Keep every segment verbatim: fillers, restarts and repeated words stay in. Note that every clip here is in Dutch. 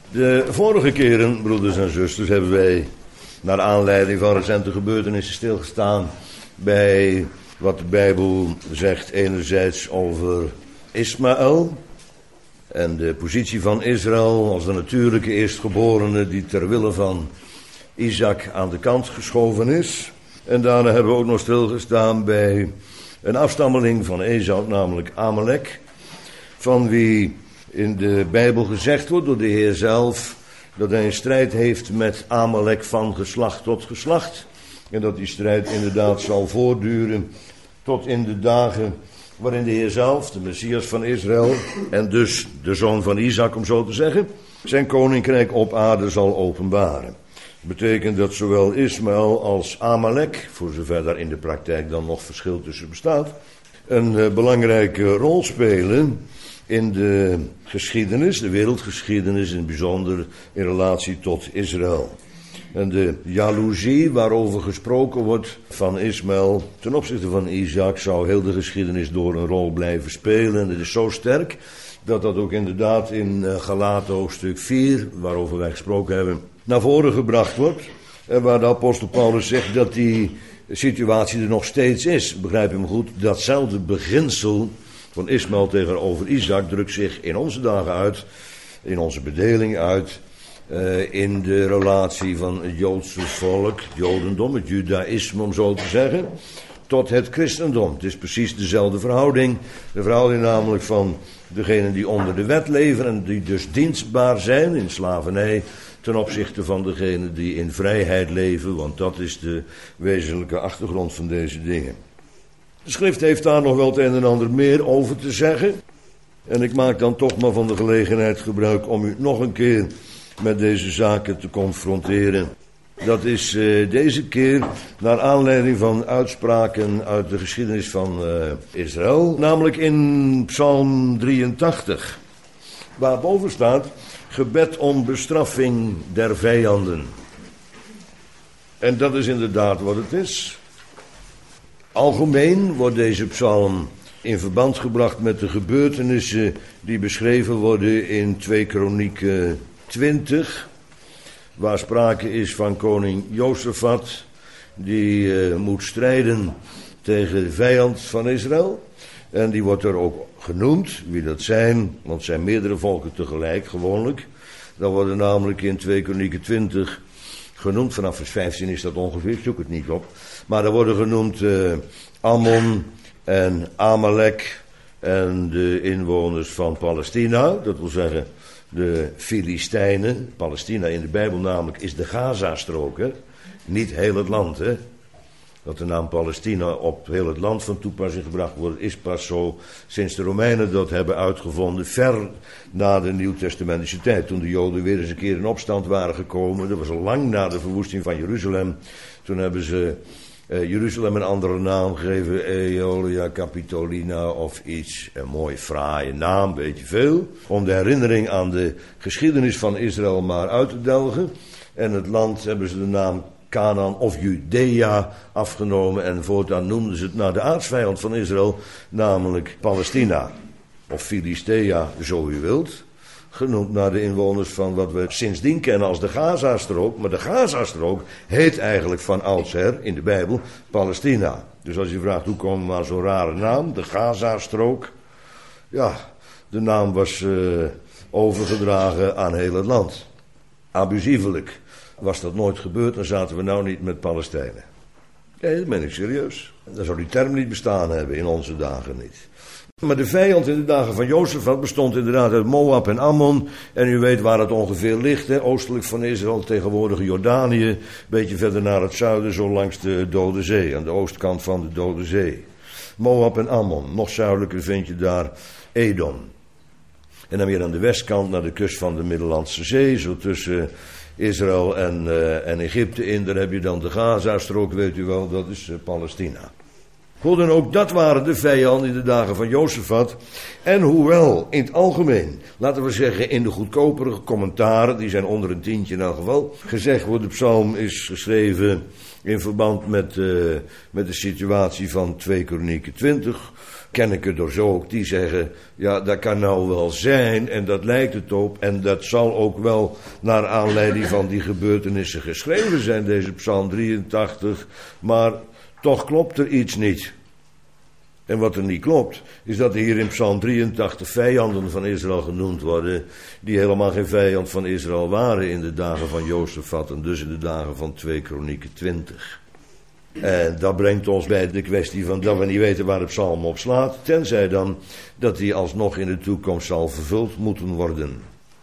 De vorige keren, broeders en zusters, hebben wij naar aanleiding van recente gebeurtenissen stilgestaan bij wat de Bijbel zegt enerzijds over Ismaël en de positie van Israël als de natuurlijke eerstgeborene die ter wille van Isaac aan de kant geschoven is. En daarna hebben we ook nog stilgestaan bij een afstammeling van Esau, namelijk Amalek, van wie in de Bijbel gezegd wordt door de Heer zelf dat hij een strijd heeft met Amalek van geslacht tot geslacht. En dat die strijd inderdaad zal voortduren tot in de dagen waarin de Heer zelf, de Messias van Israël, en dus de zoon van Isaac om zo te zeggen, zijn koninkrijk op aarde zal openbaren. Dat betekent dat zowel Ismaël als Amalek, voor zover daar in de praktijk dan nog verschil tussen bestaat, een uh, belangrijke rol spelen in de geschiedenis, de wereldgeschiedenis, in het bijzonder in relatie tot Israël. En de jaloezie waarover gesproken wordt van Ismaël ten opzichte van Isaac zou heel de geschiedenis door een rol blijven spelen. En het is zo sterk dat dat ook inderdaad in Galaten hoofdstuk vier, waarover wij gesproken hebben, naar voren gebracht wordt. En waar de apostel Paulus zegt dat die situatie er nog steeds is. Begrijp je me goed? Datzelfde beginsel van Ismaël tegenover Isaac drukt zich in onze dagen uit, in onze bedeling uit, uh, in de relatie van het Joodse volk, het Jodendom, het Judaïsme om zo te zeggen, tot het christendom. Het is precies dezelfde verhouding, de verhouding namelijk van degenen die onder de wet leven en die dus dienstbaar zijn in slavernij ten opzichte van degenen die in vrijheid leven, want dat is de wezenlijke achtergrond van deze dingen. De schrift heeft daar nog wel het een en ander meer over te zeggen. En ik maak dan toch maar van de gelegenheid gebruik om u nog een keer met deze zaken te confronteren. Dat is uh, deze keer naar aanleiding van uitspraken uit de geschiedenis van uh, Israël. Namelijk in Psalm drieëntachtig. Waarboven staat gebed om bestraffing der vijanden. En dat is inderdaad wat het is. Algemeen wordt deze psalm in verband gebracht met de gebeurtenissen die beschreven worden in twee Kronieken twintig. Waar sprake is van koning Jozefat die uh, moet strijden tegen de vijand van Israël. En die wordt er ook genoemd, wie dat zijn, want het zijn meerdere volken tegelijk gewoonlijk. Dat worden namelijk in twee Kronieken twintig genoemd, vanaf vers vijftien is dat ongeveer, ik zoek het niet op. Maar er worden genoemd uh, Ammon en Amalek en de inwoners van Palestina, dat wil zeggen de Filistijnen. Palestina in de Bijbel namelijk is de Gaza-strook, hè? Niet heel het land, hè. Dat de naam Palestina op heel het land van toepassing gebracht wordt, is pas zo sinds de Romeinen dat hebben uitgevonden, ver na de Nieuwtestamentische tijd. Toen de Joden weer eens een keer in opstand waren gekomen, dat was al lang na de verwoesting van Jeruzalem. Toen hebben ze uh, Jeruzalem een andere naam gegeven, Aeolia Capitolina of iets, een mooie fraaie naam, weet je veel. Om de herinnering aan de geschiedenis van Israël maar uit te delgen. En het land hebben ze de naam Canaan of Judea afgenomen en voortaan noemden ze het naar de aartsvijand van Israël, namelijk Palestina. Of Filistea, zo u wilt. Genoemd naar de inwoners van wat we sindsdien kennen als de Gaza-strook. Maar de Gaza-strook heet eigenlijk van oudsher in de Bijbel Palestina. Dus als je vraagt hoe komt maar zo'n rare naam, de Gaza-strook. Ja, de naam was uh, overgedragen aan heel het land. Abusievelijk. Was dat nooit gebeurd, dan zaten we nou niet met Palestijnen. Nee, dat ben ik serieus. Dan zou die term niet bestaan hebben in onze dagen niet. Maar de vijand in de dagen van Jozefat bestond inderdaad uit Moab en Ammon. En u weet waar het ongeveer ligt, hè? Oostelijk van Israël, tegenwoordige Jordanië. Een beetje verder naar het zuiden, zo langs de Dode Zee, aan de oostkant van de Dode Zee. Moab en Ammon, nog zuidelijker vind je daar Edom. En dan weer aan de westkant naar de kust van de Middellandse Zee, zo tussen Israël en, uh, en Egypte in, daar heb je dan de Gaza-strook, weet u wel, dat is uh, Palestina. Goed, en ook dat waren de vijanden in de dagen van Jozefat. En hoewel in het algemeen, laten we zeggen in de goedkopere commentaren, die zijn onder een tientje in elk geval, gezegd wordt de psalm is geschreven in verband met, uh, met de situatie van twee Kronieken twintig. Ken ik er door zo ook die zeggen, ja dat kan nou wel zijn en dat lijkt het op. En dat zal ook wel naar aanleiding van die gebeurtenissen geschreven zijn, deze psalm drieëntachtig. Maar toch klopt er iets niet. En wat er niet klopt, is dat er hier in psalm drieëntachtig vijanden van Israël genoemd worden, die helemaal geen vijand van Israël waren in de dagen van Jozefat en dus in de dagen van twee Kronieken twintig. En dat brengt ons bij de kwestie van dat we niet weten waar de psalm op slaat, tenzij dan dat die alsnog in de toekomst zal vervuld moeten worden.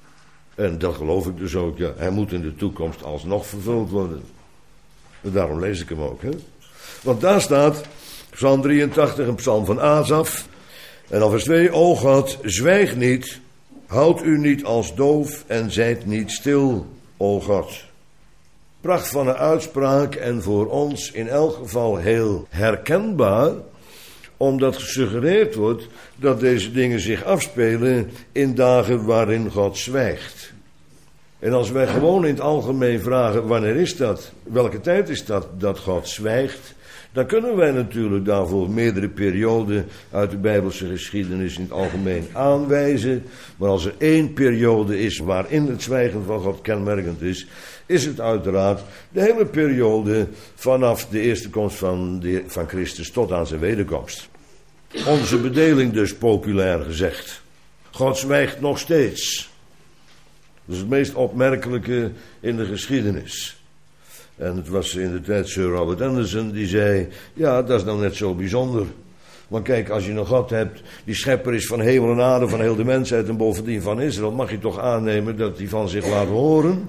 En dat geloof ik dus ook, ja, hij moet in de toekomst alsnog vervuld worden. En daarom lees ik hem ook, hè. Want daar staat, psalm drieëntachtig, een psalm van Asaf. En dan vers twee, o God, zwijg niet, houd u niet als doof en zijt niet stil, o God. Pracht van een uitspraak en voor ons in elk geval heel herkenbaar, omdat gesuggereerd wordt dat deze dingen zich afspelen in dagen waarin God zwijgt. En als wij gewoon in het algemeen vragen, wanneer is dat, welke tijd is dat, dat God zwijgt, dan kunnen wij natuurlijk daarvoor meerdere perioden uit de Bijbelse geschiedenis in het algemeen aanwijzen. Maar als er één periode is waarin het zwijgen van God kenmerkend is, is het uiteraard de hele periode vanaf de eerste komst van, de, van Christus tot aan zijn wederkomst. Onze bedeling dus, populair gezegd. God zwijgt nog steeds. Dat is het meest opmerkelijke in de geschiedenis. En het was in de tijd Sir Robert Anderson die zei, ja, dat is nou net zo bijzonder. Want kijk, als je een God hebt, die schepper is van hemel en aarde, van heel de mensheid en bovendien van Israël, mag je toch aannemen dat hij van zich laat horen?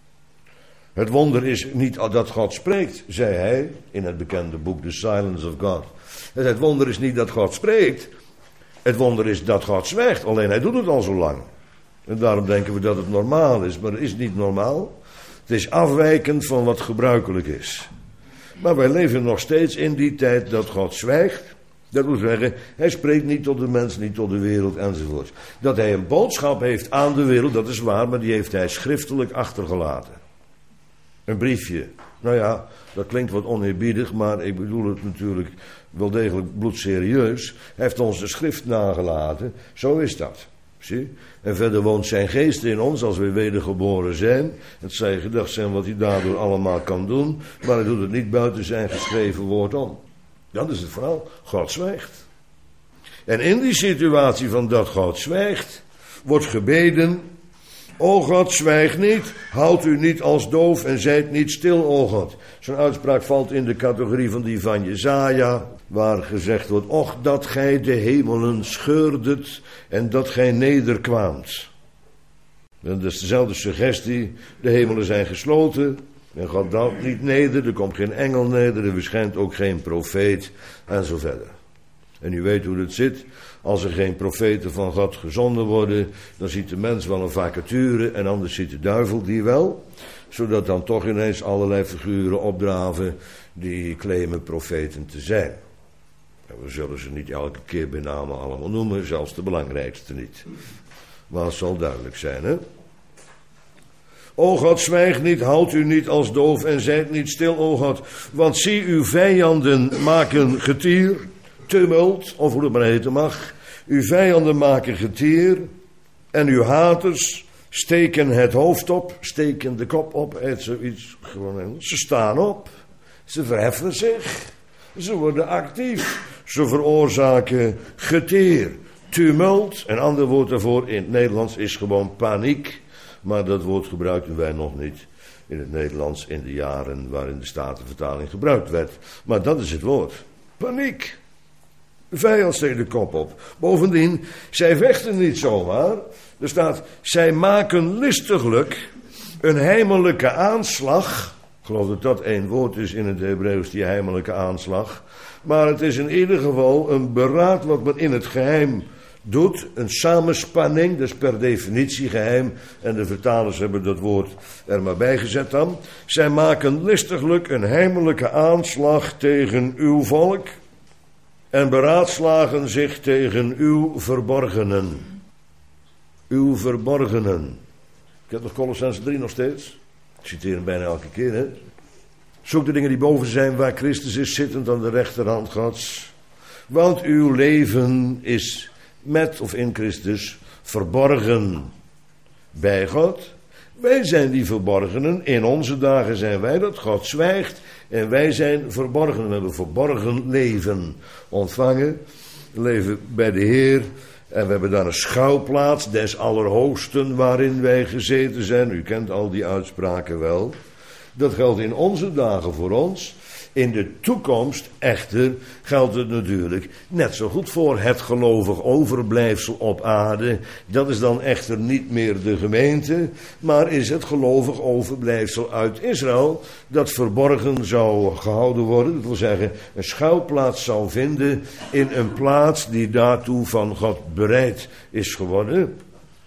Het wonder is niet dat God spreekt, zei hij in het bekende boek The Silence of God. Het wonder is niet dat God spreekt, het wonder is dat God zwijgt, alleen hij doet het al zo lang. En daarom denken we dat het normaal is, maar het is niet normaal. Het is afwijkend van wat gebruikelijk is. Maar wij leven nog steeds in die tijd dat God zwijgt. Dat wil zeggen, hij spreekt niet tot de mens, niet tot de wereld enzovoort. Dat hij een boodschap heeft aan de wereld, dat is waar, maar die heeft hij schriftelijk achtergelaten. Een briefje. Nou ja, dat klinkt wat oneerbiedig, maar ik bedoel het natuurlijk wel degelijk bloedserieus. Hij heeft ons de schrift nagelaten, zo is dat. Zie? En verder woont zijn geest in ons als we wedergeboren zijn. Het zij gedacht zijn wat hij daardoor allemaal kan doen. Maar hij doet het niet buiten zijn geschreven woord om. Dat is het verhaal. God zwijgt. En in die situatie van dat God zwijgt, wordt gebeden, o God, zwijg niet, houd u niet als doof en zijt niet stil, o God. Zo'n uitspraak valt in de categorie van die van Jesaja, waar gezegd wordt, och dat gij de hemelen scheurdet en dat gij nederkwaamt. En dat is dezelfde suggestie, de hemelen zijn gesloten en God daalt niet neder, er komt geen engel neder, er verschijnt ook geen profeet en zo verder. En u weet hoe het zit, als er geen profeten van God gezonden worden, dan ziet de mens wel een vacature en anders ziet de duivel die wel, zodat dan toch ineens allerlei figuren opdraven die claimen profeten te zijn. En we zullen ze niet elke keer bij name allemaal noemen, zelfs de belangrijkste niet. Maar het zal duidelijk zijn, hè? O God, zwijg niet, houd u niet als doof en zijt niet stil, o God. Want zie uw vijanden maken getier, tumult, of hoe het maar heten mag. Uw vijanden maken getier en uw haters steken het hoofd op, steken de kop op, heet zoiets gewoon. Ze staan op, ze verheffen zich, ze worden actief, ze veroorzaken getier, tumult. Een ander woord daarvoor in het Nederlands is gewoon paniek. Maar dat woord gebruikten wij nog niet in het Nederlands in de jaren waarin de Statenvertaling gebruikt werd. Maar dat is het woord. Paniek. De vijand steekt de kop op. Bovendien, zij vechten niet zomaar. Er staat, zij maken listiglijk een heimelijke aanslag. Ik geloof dat dat één woord is in het Hebreeuws, die heimelijke aanslag. Maar het is in ieder geval een beraad wat men in het geheim doet, een samenspanning, dat is per definitie geheim, en de vertalers hebben dat woord er maar bij gezet dan. Zij maken listiglijk een heimelijke aanslag tegen uw volk. en beraadslagen zich tegen uw verborgenen. Uw verborgenen. Ik heb nog Colossenzen drie nog steeds. Ik citeer hem bijna elke keer, hè. Zoek de dingen die boven zijn, waar Christus is, zittend aan de rechterhand Gods. Want uw leven is met of in Christus verborgen bij God. Wij zijn die verborgenen. In onze dagen zijn wij dat. God zwijgt en wij zijn verborgen. We hebben verborgen leven ontvangen. We leven bij de Heer. En we hebben daar een schouwplaats des Allerhoogsten waarin wij gezeten zijn. U kent al die uitspraken wel. Dat geldt in onze dagen voor ons. In de toekomst echter geldt het natuurlijk net zo goed voor het gelovig overblijfsel op aarde. Dat is dan echter niet meer de gemeente, maar is het gelovig overblijfsel uit Israël dat verborgen zou gehouden worden. Dat wil zeggen, een schuilplaats zou vinden in een plaats die daartoe van God bereid is geworden.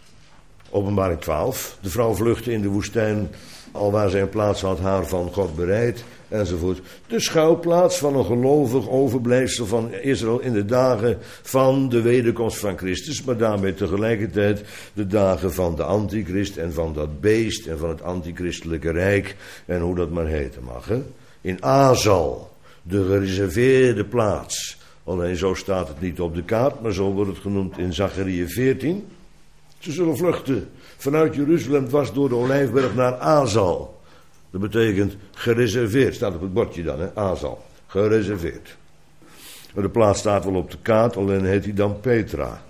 Openbaring twaalf, de vrouw vluchtte in de woestijn, alwaar zij een plaats had haar van God bereid. Enzovoort. De schuilplaats van een gelovig overblijfsel van Israël in de dagen van de wederkomst van Christus, maar daarmee tegelijkertijd de dagen van de antichrist en van dat beest en van het antichristelijke rijk en hoe dat maar heten mag. Hè? In Azal, de gereserveerde plaats. Alleen zo staat het niet op de kaart, maar zo wordt het genoemd in Zachariah veertien. Ze zullen vluchten vanuit Jeruzalem dwars door de Olijfberg naar Azal. Dat betekent gereserveerd, staat op het bordje dan, hè? Azal, gereserveerd. Maar de plaats staat wel op de kaart, alleen heet hij dan Petra.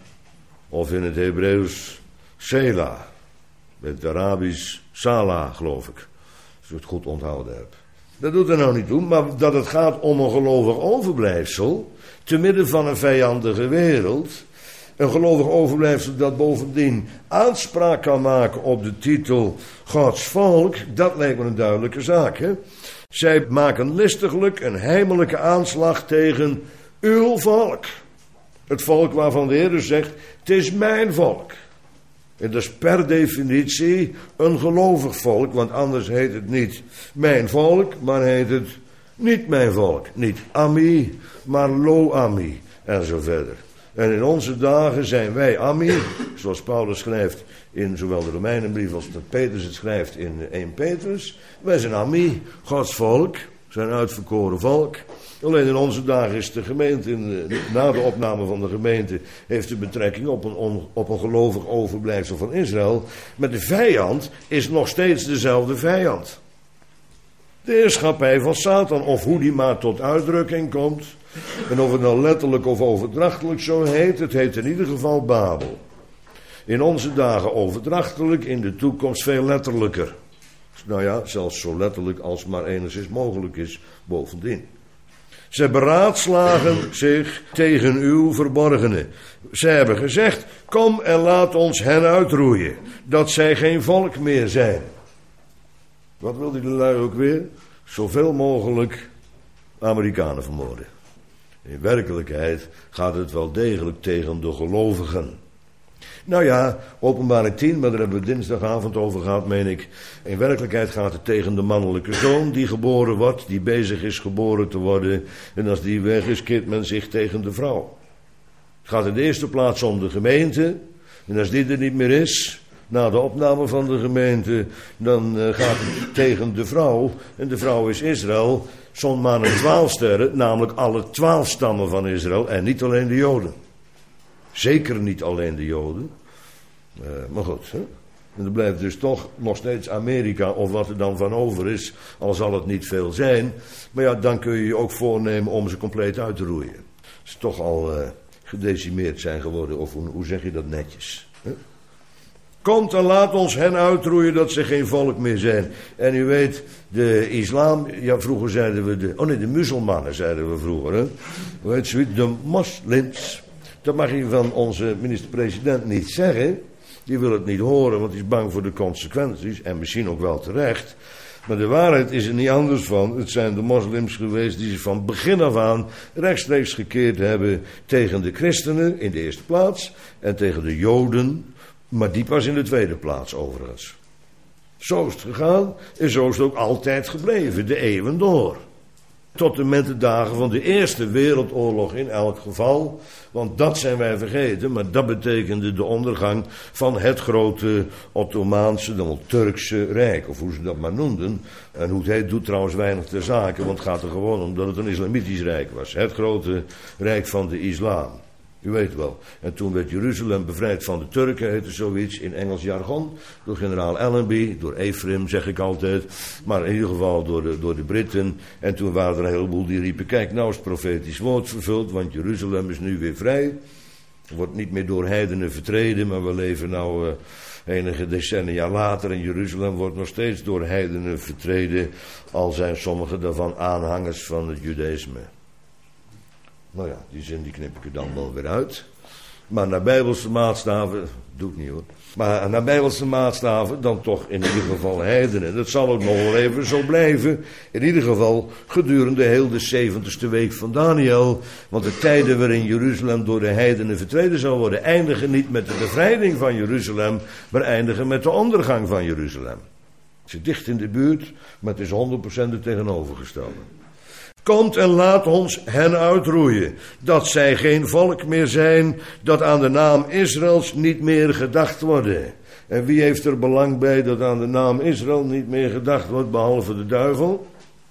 Of in het Hebreeuws Sela. Met het Arabisch Sala, geloof ik. Als ik het goed onthouden heb. Dat doet er nou niet toe, maar dat het gaat om een gelovig overblijfsel, te midden van een vijandige wereld. Een gelovig overblijfsel dat bovendien aanspraak kan maken op de titel Gods volk, dat lijkt me een duidelijke zaak. Hè? Zij maken listiglijk een heimelijke aanslag tegen uw volk. Het volk waarvan de Heer dus zegt, het is mijn volk. En dat is per definitie een gelovig volk, want anders heet het niet mijn volk, maar heet het niet mijn volk. Niet Ami, maar Lo-Ami en zo verder. En in onze dagen zijn wij Ami, zoals Paulus schrijft in zowel de Romeinenbrief als dat Petrus het schrijft in eerste Petrus. Wij zijn Ami, Gods volk, zijn uitverkoren volk. Alleen in onze dagen is de gemeente, na de opname van de gemeente, heeft de betrekking op een, on, op een gelovig overblijfsel van Israël. Maar de vijand is nog steeds dezelfde vijand. De heerschappij van Satan, of hoe die maar tot uitdrukking komt. En of het nou letterlijk of overdrachtelijk zo heet, het heet in ieder geval Babel. In onze dagen overdrachtelijk, in de toekomst veel letterlijker. Nou ja, zelfs zo letterlijk als maar enigszins mogelijk is, bovendien. Zij beraadslagen zich tegen uw verborgene. Zij hebben gezegd, kom en laat ons hen uitroeien, dat zij geen volk meer zijn. Wat wil die lui ook weer? Zoveel mogelijk Amerikanen vermoorden. In werkelijkheid gaat het wel degelijk tegen de gelovigen. Nou ja, Openbaring tien, maar daar hebben we dinsdagavond over gehad, meen ik. In werkelijkheid gaat het tegen de mannelijke zoon die geboren wordt, die bezig is geboren te worden. En als die weg is, keert men zich tegen de vrouw. Het gaat in de eerste plaats om de gemeente. En als die er niet meer is, na de opname van de gemeente, dan uh, gaat het tegen de vrouw. En de vrouw is Israël. Zon, maan en twaalf sterren, namelijk alle twaalf stammen van Israël en niet alleen de Joden. Zeker niet alleen de Joden. Uh, maar goed, hè? En er blijft dus toch nog steeds Amerika, of wat er dan van over is, al zal het niet veel zijn. Maar ja, dan kun je je ook voornemen om ze compleet uit te roeien. Ze toch al uh, gedecimeerd zijn geworden, of hoe, hoe zeg je dat netjes? Hè? Komt en laat ons hen uitroeien dat ze geen volk meer zijn. En u weet, de islam, ja vroeger zeiden we de, oh nee, de muzelmannen zeiden we vroeger, hè. Hoe heet zoiets? De moslims. Dat mag je van onze minister-president niet zeggen. Die wil het niet horen, want die is bang voor de consequenties. En misschien ook wel terecht. Maar de waarheid is er niet anders van. Het zijn de moslims geweest die zich van begin af aan rechtstreeks gekeerd hebben tegen de christenen in de eerste plaats. En tegen de Joden. Maar die pas in de tweede plaats overigens. Zo is het gegaan en zo is het ook altijd gebleven, de eeuwen door. Tot en met de dagen van de Eerste Wereldoorlog in elk geval. Want dat zijn wij vergeten, maar dat betekende de ondergang van het grote Ottomaanse, dan wel Turkse Rijk. Of hoe ze dat maar noemden. En hoe het heet doet trouwens weinig ter zake, want het gaat er gewoon om dat het een islamitisch rijk was. Het grote rijk van de islam. U weet wel. En toen werd Jeruzalem bevrijd van de Turken, heette zoiets in Engels jargon. Door generaal Allenby, door Ephraim zeg ik altijd. Maar in ieder geval door de, door de Britten. En toen waren er een heleboel die riepen, kijk nou is het profetisch woord vervuld, want Jeruzalem is nu weer vrij. Wordt niet meer door heidenen vertreden, maar we leven nou uh, enige decennia later. En Jeruzalem wordt nog steeds door heidenen vertreden. Al zijn sommige daarvan aanhangers van het judaïsme. Nou ja, die zin die knip ik er dan wel weer uit. Maar naar bijbelse maatstaven, doe ik niet hoor. Maar naar bijbelse maatstaven dan toch in ieder geval heidenen. Dat zal ook nog wel even zo blijven. In ieder geval gedurende heel de zeventigste week van Daniel. Want de tijden waarin Jeruzalem door de heidenen vertreden zal worden, eindigen niet met de bevrijding van Jeruzalem, maar eindigen met de ondergang van Jeruzalem. Het zit dicht in de buurt, maar het is honderd procent het tegenovergestelde. Komt en laat ons hen uitroeien, dat zij geen volk meer zijn, dat aan de naam Israëls niet meer gedacht worden. En wie heeft er belang bij dat aan de naam Israël niet meer gedacht wordt, behalve de duivel?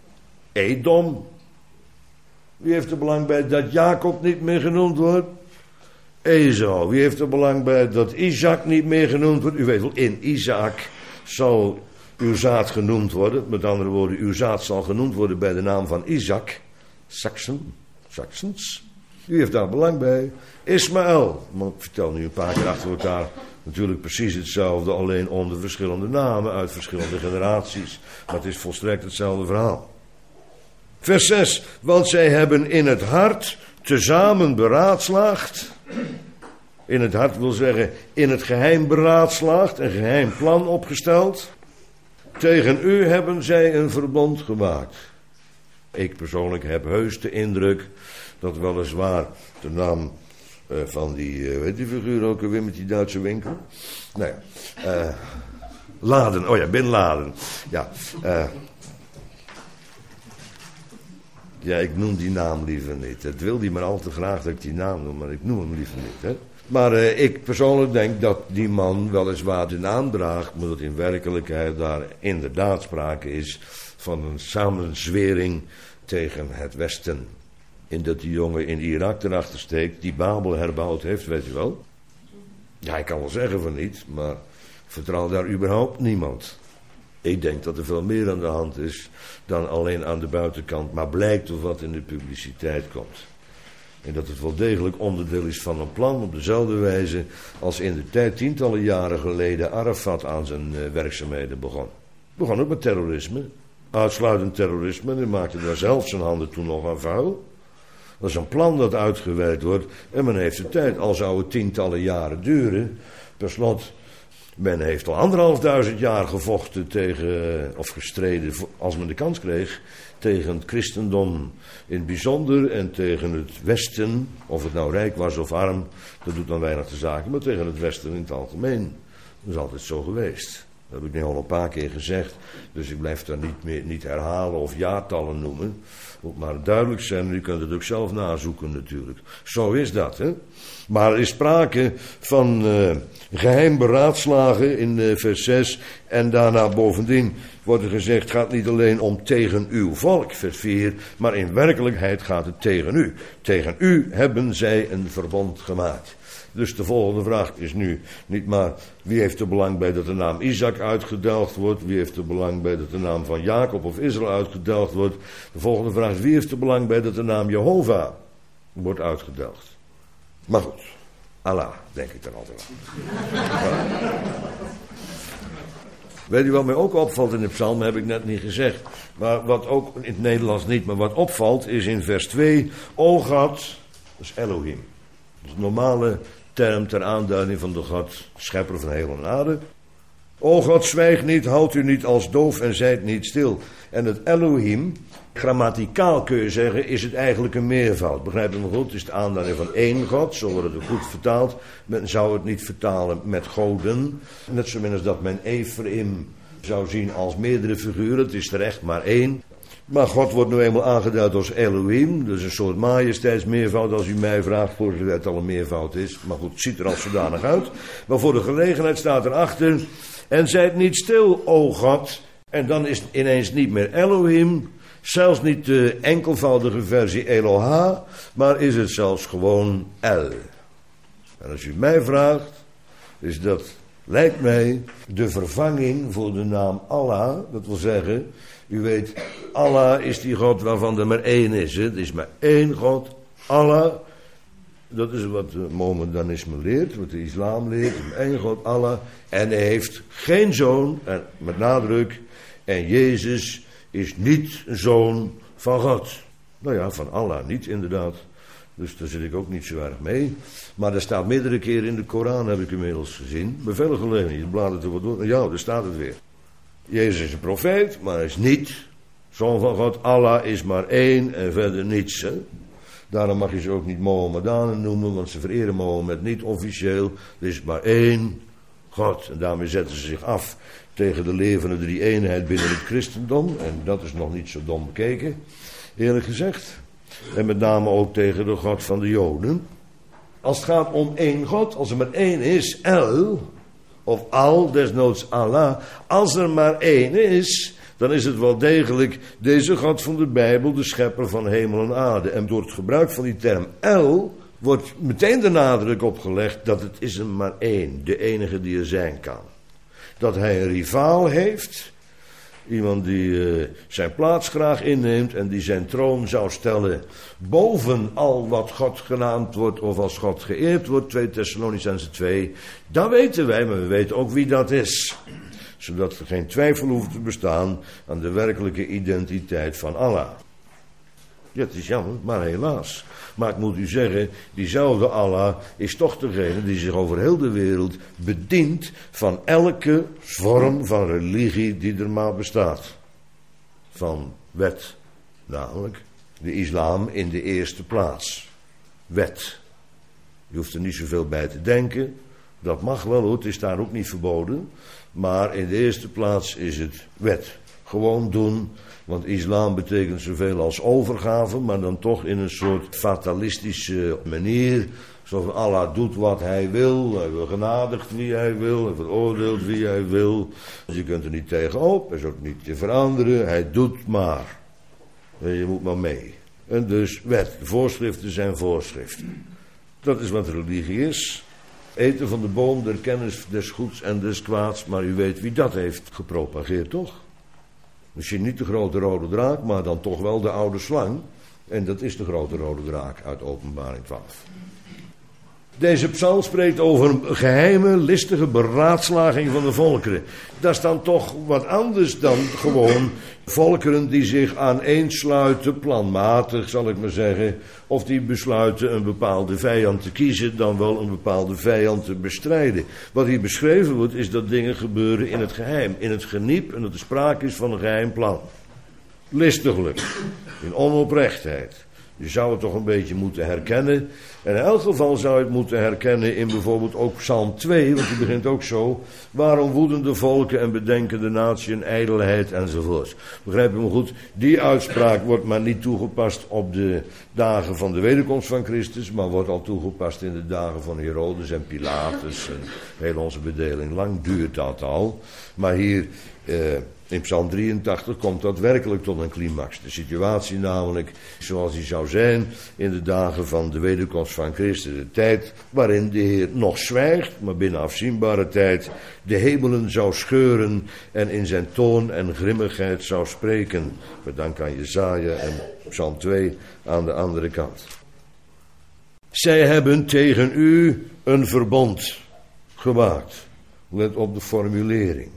Edom. Wie heeft er belang bij dat Jacob niet meer genoemd wordt? Esau. Wie heeft er belang bij dat Isaac niet meer genoemd wordt? U weet wel, in Isaac zal uw zaad genoemd worden. Met andere woorden, uw zaad zal genoemd worden bij de naam van Isaac. Saxen, Saxens. Wie heeft daar belang bij? Ismaël. Maar ik vertel nu een paar keer achter elkaar natuurlijk precies hetzelfde, alleen onder verschillende namen uit verschillende generaties. Maar het is volstrekt hetzelfde verhaal. Vers zes. Want zij hebben in het hart tezamen beraadslaagd. In het hart wil zeggen in het geheim beraadslaagd, een geheim plan opgesteld. Tegen u hebben zij een verbond gemaakt. Ik persoonlijk heb heus de indruk dat weliswaar de naam uh, van die, uh, weet die figuur ook weer met die Duitse winkel? Nou ja, uh, Laden, oh ja, Bin Laden. Ja, uh, ja, ik noem die naam liever niet. Het wil die maar al te graag dat ik die naam noem, maar ik noem hem liever niet, hè. Maar uh, ik persoonlijk denk dat die man weliswaar de naam draagt, maar dat in werkelijkheid daar inderdaad sprake is van een samenzwering tegen het Westen. In dat die jongen in Irak erachter steekt, die Babel herbouwd heeft, weet je wel. Ja, ik kan wel zeggen van niet, maar ik vertrouw daar überhaupt niemand. Ik denk dat er veel meer aan de hand is dan alleen aan de buitenkant, maar blijkt of wat in de publiciteit komt. En dat het wel degelijk onderdeel is van een plan op dezelfde wijze als in de tijd tientallen jaren geleden Arafat aan zijn uh, werkzaamheden begon. Begon ook met terrorisme, uitsluitend terrorisme, en hij maakte daar zelf zijn handen toen nog aan vuil. Dat is een plan dat uitgewerkt wordt en men heeft de tijd, al zou het tientallen jaren duren. Per slot, men heeft al anderhalfduizend jaar gevochten tegen, of gestreden, als men de kans kreeg, tegen het christendom in het bijzonder en tegen het Westen, of het nou rijk was of arm, dat doet dan weinig te zaken, maar tegen het Westen in het algemeen. Dat is altijd zo geweest. Dat heb ik nu al een paar keer gezegd, dus ik blijf daar niet meer niet herhalen of jaartallen noemen. Moet maar duidelijk zijn, u kunt het ook zelf nazoeken natuurlijk. Zo is dat, hè. Maar er is sprake van uh, geheim beraadslagen in uh, vers zes. En daarna bovendien wordt er gezegd, het gaat niet alleen om tegen uw volk, vers vier. Maar in werkelijkheid gaat het tegen u. Tegen u hebben zij een verbond gemaakt. Dus de volgende vraag is nu niet maar wie heeft er belang bij dat de naam Isaac uitgedelgd wordt. Wie heeft er belang bij dat de naam van Jacob of Israël uitgedelgd wordt. De volgende vraag is wie heeft er belang bij dat de naam Jehovah wordt uitgedelgd. Maar goed, Allah, denk ik dan altijd aan. Ja. Weet u wat mij ook opvalt in de psalm, heb ik net niet gezegd. Maar wat ook in het Nederlands niet, maar wat opvalt is in vers twee. O God, dat is Elohim. Dat is een normale term ter aanduiding van de God, schepper van hemel en aarde. O God, zwijg niet, houd u niet als doof en zijt niet stil. En het Elohim, grammaticaal kun je zeggen, is het eigenlijk een meervoud. Begrijp je me goed? Het is de aanduiding van één God, zo wordt het ook goed vertaald. Men zou het niet vertalen met goden. Net zo min als dat men Ephraim zou zien als meerdere figuren. Het is er echt maar één. Maar God wordt nu eenmaal aangeduid als Elohim. Dus een soort majesteitsmeervoud als u mij vraagt. Voor zover het al een meervoud is. Maar goed, het ziet er als zodanig uit. Maar voor de gelegenheid staat erachter. En zijt niet stil, o God. En dan is het ineens niet meer Elohim. Zelfs niet de enkelvoudige versie Eloha. Maar is het zelfs gewoon El. En als u mij vraagt. Is dat, lijkt mij, de vervanging voor de naam Allah. Dat wil zeggen. U weet, Allah is die God waarvan er maar één is. Hè? Er is maar één God, Allah. Dat is wat het Mohammedanisme leert, wat de islam leert. Één God, Allah. En hij heeft geen zoon, en met nadruk. En Jezus is niet een zoon van God. Nou ja, van Allah niet inderdaad. Dus daar zit ik ook niet zo erg mee. Maar er staat meerdere keren in de Koran, heb ik inmiddels gezien. Bij vele gelegenheden, je bladert er wat door. Ja, daar staat het weer. Jezus is een profeet, maar hij is niet zoon van God. Allah is maar één en verder niets. Hè? Daarom mag je ze ook niet Mohammedanen noemen, want ze vereren Mohammed niet officieel. Er is maar één God. En daarmee zetten ze zich af tegen de levende drie-eenheid binnen het christendom. En dat is nog niet zo dom bekeken, eerlijk gezegd. En met name ook tegen de God van de Joden. Als het gaat om één God, als er maar één is, El... Of al, desnoods Allah. Als er maar één is, dan is het wel degelijk deze God van de Bijbel, de schepper van hemel en aarde. En door het gebruik van die term El, wordt meteen de nadruk opgelegd dat het is er maar één. De enige die er zijn kan. Dat hij een rivaal heeft. Iemand die uh, zijn plaats graag inneemt en die zijn troon zou stellen boven al wat God genaamd wordt of als God geëerd wordt. twee Thessalonicenzen twee. Dat weten wij, maar we weten ook wie dat is. Zodat er geen twijfel hoeft te bestaan aan de werkelijke identiteit van Allah. Ja, het is jammer, maar helaas. Maar ik moet u zeggen, diezelfde Allah is toch degene die zich over heel de wereld bedient van elke vorm van religie die er maar bestaat. Van wet, namelijk de islam in de eerste plaats. Wet. Je hoeft er niet zoveel bij te denken. Dat mag wel hoor, het is daar ook niet verboden. Maar in de eerste plaats is het wet. Gewoon doen. Want islam betekent zoveel als overgave, maar dan toch in een soort fatalistische manier. Zo van Allah doet wat hij wil, hij genadigt wie hij wil, hij veroordeelt wie hij wil. Dus je kunt er niet tegenop, hij is ook niet te veranderen, hij doet maar. En je moet maar mee. En dus wet, de voorschriften zijn voorschriften. Dat is wat religie is. Eten van de boom der kennis des goeds en des kwaads, maar u weet wie dat heeft gepropageerd, toch? Misschien niet de grote rode draak, maar dan toch wel de oude slang. En dat is de grote rode draak uit Openbaring twaalf. Deze psalm spreekt over een geheime, listige beraadslaging van de volkeren. Dat is dan toch wat anders dan gewoon volkeren die zich aaneensluiten, planmatig zal ik maar zeggen. Of die besluiten een bepaalde vijand te kiezen, dan wel een bepaalde vijand te bestrijden. Wat hier beschreven wordt is dat dingen gebeuren in het geheim, in het geniep en dat er sprake is van een geheim plan. Listiglijk, in onoprechtheid. Je zou het toch een beetje moeten herkennen. En in elk geval zou je het moeten herkennen in bijvoorbeeld ook Psalm twee, want die begint ook zo. Waarom woeden de volken en bedenken de natie een ijdelheid enzovoort. Begrijp je me goed? Die uitspraak wordt maar niet toegepast op de dagen van de wederkomst van Christus, maar wordt al toegepast in de dagen van Herodes en Pilatus. En heel onze bedeling lang duurt dat al. Maar hier... Uh, In Psalm drieëntachtig komt dat werkelijk tot een climax. De situatie namelijk zoals die zou zijn in de dagen van de wederkomst van Christus. De tijd waarin de Heer nog zwijgt, maar binnen afzienbare tijd de hemelen zou scheuren en in zijn toorn en grimmigheid zou spreken. Maar dan kan Jesaja en Psalm twee aan de andere kant. Zij hebben tegen u een verbond gemaakt. Let op de formulering.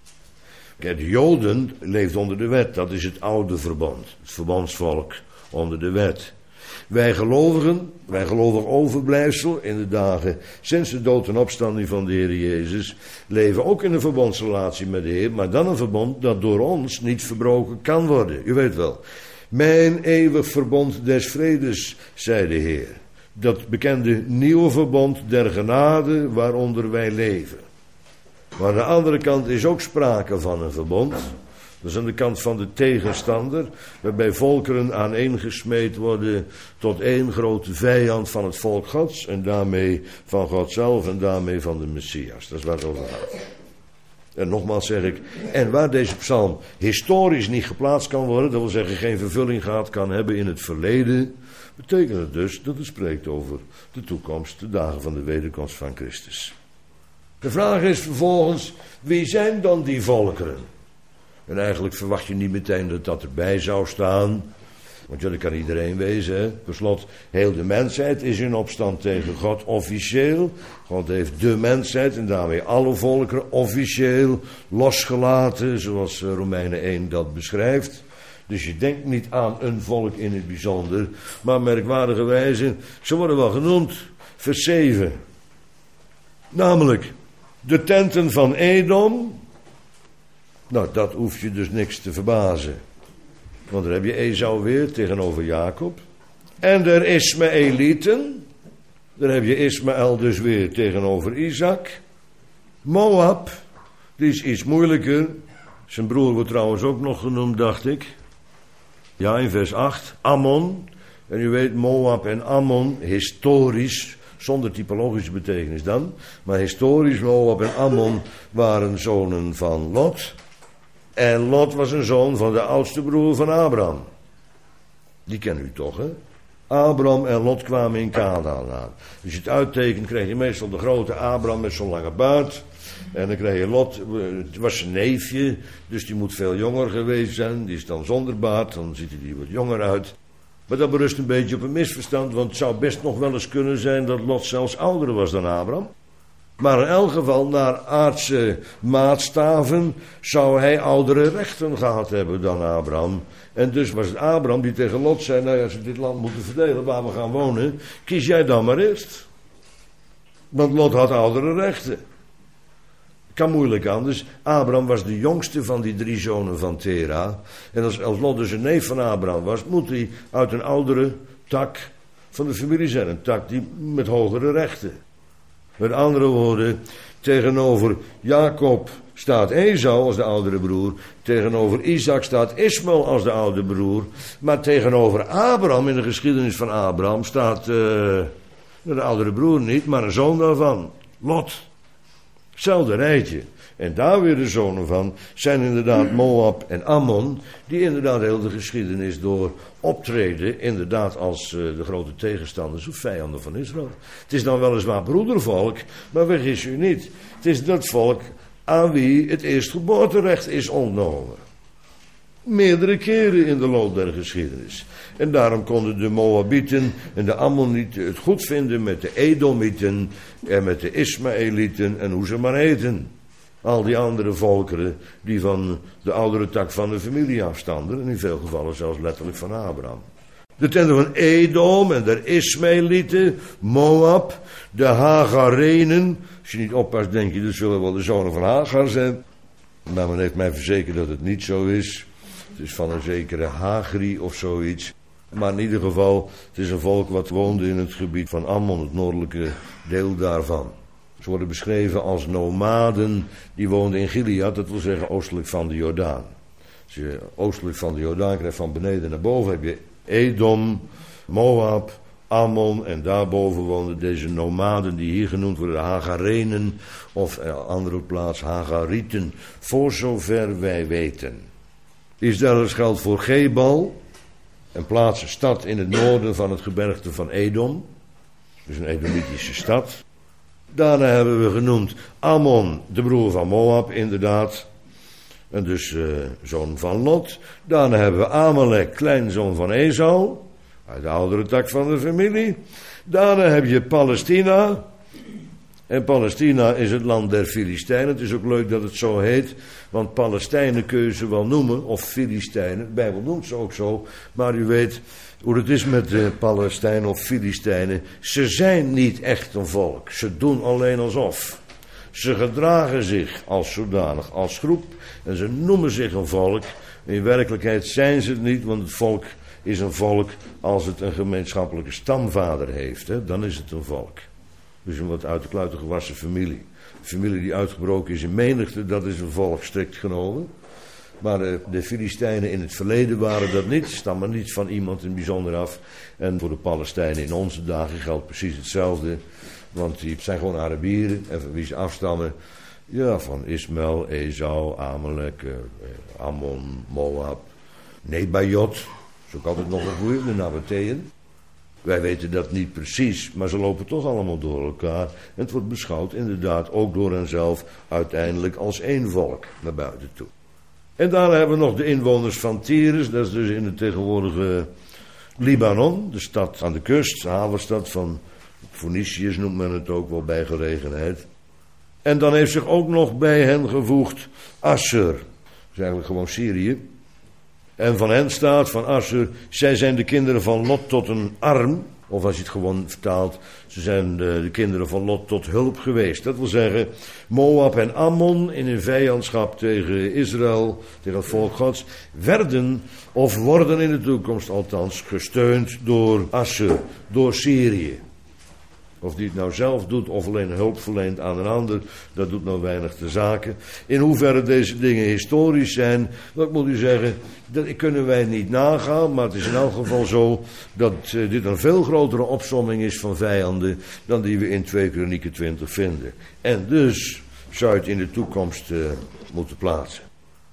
De Joden leeft onder de wet, dat is het oude verbond, het verbondsvolk onder de wet. Wij gelovigen, wij gelovig overblijfsel in de dagen sinds de dood en opstanding van de Heer Jezus, leven ook in een verbondsrelatie met de Heer, maar dan een verbond dat door ons niet verbroken kan worden. U weet wel, mijn eeuwig verbond des vredes, zei de Heer. Dat bekende nieuwe verbond der genade waaronder wij leven. Maar aan de andere kant is ook sprake van een verbond. Dat is aan de kant van de tegenstander, waarbij volkeren aaneengesmeed worden tot één grote vijand van het volk Gods en daarmee van God zelf en daarmee van de Messias. Dat is waar het over gaat. En nogmaals zeg ik, en waar deze psalm historisch niet geplaatst kan worden, dat wil zeggen geen vervulling gehad kan hebben in het verleden, betekent het dus dat het spreekt over de toekomst, de dagen van de wederkomst van Christus. De vraag is vervolgens, wie zijn dan die volkeren? En eigenlijk verwacht je niet meteen dat dat erbij zou staan. Want ja, dat kan iedereen wezen. Hè? Per slot, heel de mensheid is in opstand tegen God officieel. God heeft de mensheid en daarmee alle volkeren officieel losgelaten. Zoals Romeinen één dat beschrijft. Dus je denkt niet aan een volk in het bijzonder. Maar merkwaardigerwijze, ze worden wel genoemd. Vers zeven. Namelijk, de tenten van Edom. Nou, dat hoeft je dus niks te verbazen. Want daar heb je Esau weer tegenover Jacob. En de Ismaëlieten. Daar heb je Ismaël dus weer tegenover Isaac. Moab, die is iets moeilijker. Zijn broer wordt trouwens ook nog genoemd, dacht ik. Ja, in vers acht. Ammon. En u weet, Moab en Ammon, historisch, zonder typologische betekenis dan. Maar historisch, Moab en Ammon waren zonen van Lot. En Lot was een zoon van de oudste broer van Abraham. Die kennen u toch, hè? Abraham en Lot kwamen in Kanaan aan. Als je het uittekent, kreeg je meestal de grote Abraham met zo'n lange baard. En dan kreeg je Lot, het was zijn neefje, dus die moet veel jonger geweest zijn. Die is dan zonder baard, dan ziet hij er wat jonger uit. Maar dat berust een beetje op een misverstand, want het zou best nog wel eens kunnen zijn dat Lot zelfs ouder was dan Abraham. Maar in elk geval, naar aardse maatstaven, zou hij oudere rechten gehad hebben dan Abraham. En dus was het Abraham die tegen Lot zei, nou ja, als we dit land moeten verdelen waar we gaan wonen, kies jij dan maar eerst. Want Lot had oudere rechten. Kan moeilijk anders. Abraham was de jongste van die drie zonen van Tera. En als, als Lot dus een neef van Abraham was, moet hij uit een oudere tak van de familie zijn. Een tak die met hogere rechten. Met andere woorden, tegenover Jacob staat Esau als de oudere broer. Tegenover Isaac staat Ismaël als de oude broer. Maar tegenover Abraham, in de geschiedenis van Abraham, staat uh, de oudere broer niet, maar een zoon daarvan. Lot. Hetzelfde rijtje. En daar weer de zonen van zijn inderdaad Moab en Ammon, die inderdaad heel de geschiedenis door optreden, inderdaad als uh, de grote tegenstanders of vijanden van Israël. Het is dan weliswaar broedervolk, maar vergis u niet. Het is dat volk aan wie het eerstgeboorterecht is ontnomen. Meerdere keren in de loop der geschiedenis. En daarom konden de Moabieten en de Ammonieten het goed vinden met de Edomieten en met de Ismaëlieten en hoe ze maar heten. Al die andere volkeren die van de oudere tak van de familie afstanden. En in veel gevallen zelfs letterlijk van Abraham. De tenten van Edom en de Ismaëlieten, Moab, de Hagarenen. Als je niet oppast denk je, dat zullen wel de zonen van Hagar zijn. Maar men heeft mij verzekerd dat het niet zo is. Het is van een zekere Hagri of zoiets. Maar in ieder geval, het is een volk wat woonde in het gebied van Ammon, het noordelijke deel daarvan. Ze worden beschreven als nomaden, die woonden in Gilead, dat wil zeggen oostelijk van de Jordaan. Als je oostelijk van de Jordaan krijgt, van beneden naar boven, heb je Edom, Moab, Ammon en daarboven woonden deze nomaden die hier genoemd worden, de Hagarenen of een andere plaats Hagarieten, voor zover wij weten. Israël geldt voor Gebal, een plaats, een stad in het noorden van het gebergte van Edom. Dus een Edomitische stad. Daarna hebben we genoemd Ammon, de broer van Moab, inderdaad. En dus uh, zoon van Lot. Daarna hebben we Amalek, kleinzoon van Esau, uit de oudere tak van de familie. Daarna heb je Palestina. En Palestina is het land der Filistijnen. Het is ook leuk dat het zo heet, want Palestijnen kun je ze wel noemen, of Filistijnen. De Bijbel noemt ze ook zo, maar u weet hoe het is met de Palestijnen of Filistijnen. Ze zijn niet echt een volk, ze doen alleen alsof. Ze gedragen zich als zodanig, als groep, en ze noemen zich een volk. In werkelijkheid zijn ze het niet, want het volk is een volk als het een gemeenschappelijke stamvader heeft. Hè? Dan is het een volk. Dus een wat uit de kluiten gewassen familie. Een familie die uitgebroken is in menigte, dat is een volk strikt genomen. Maar de, de Filistijnen in het verleden waren dat niet, stammen niet van iemand in bijzonder af. En voor de Palestijnen in onze dagen geldt precies hetzelfde. Want die zijn gewoon Arabieren en van wie ze afstammen. Ja, van Ismaël, Esau, Amalek, eh, Ammon, Moab, Nebajot. Dat is ook altijd nog een goeie, de Nabateeën. Wij weten dat niet precies, maar ze lopen toch allemaal door elkaar. En het wordt beschouwd inderdaad ook door henzelf uiteindelijk als één volk naar buiten toe. En daarna hebben we nog de inwoners van Tyrus, dat is dus in het tegenwoordige Libanon, de stad aan de kust, de havenstad van Phoeniciërs noemt men het ook wel bij gelegenheid. En dan heeft zich ook nog bij hen gevoegd Assur, dat is eigenlijk gewoon Syrië. En van hen staat, van Assur, zij zijn de kinderen van Lot tot een arm. Of als je het gewoon vertaalt, ze zijn de, de kinderen van Lot tot hulp geweest. Dat wil zeggen, Moab en Ammon in hun vijandschap tegen Israël, tegen het volk Gods, werden of worden in de toekomst althans gesteund door Assur, door Syrië. Of die het nou zelf doet of alleen hulp verleent aan een ander, dat doet nou weinig te zaken. In hoeverre deze dingen historisch zijn, dat moet u zeggen, dat kunnen wij niet nagaan. Maar het is in elk geval zo dat uh, dit een veel grotere opsomming is van vijanden dan die we in twee Kronieken twintig vinden. En dus zou je het in de toekomst uh, moeten plaatsen.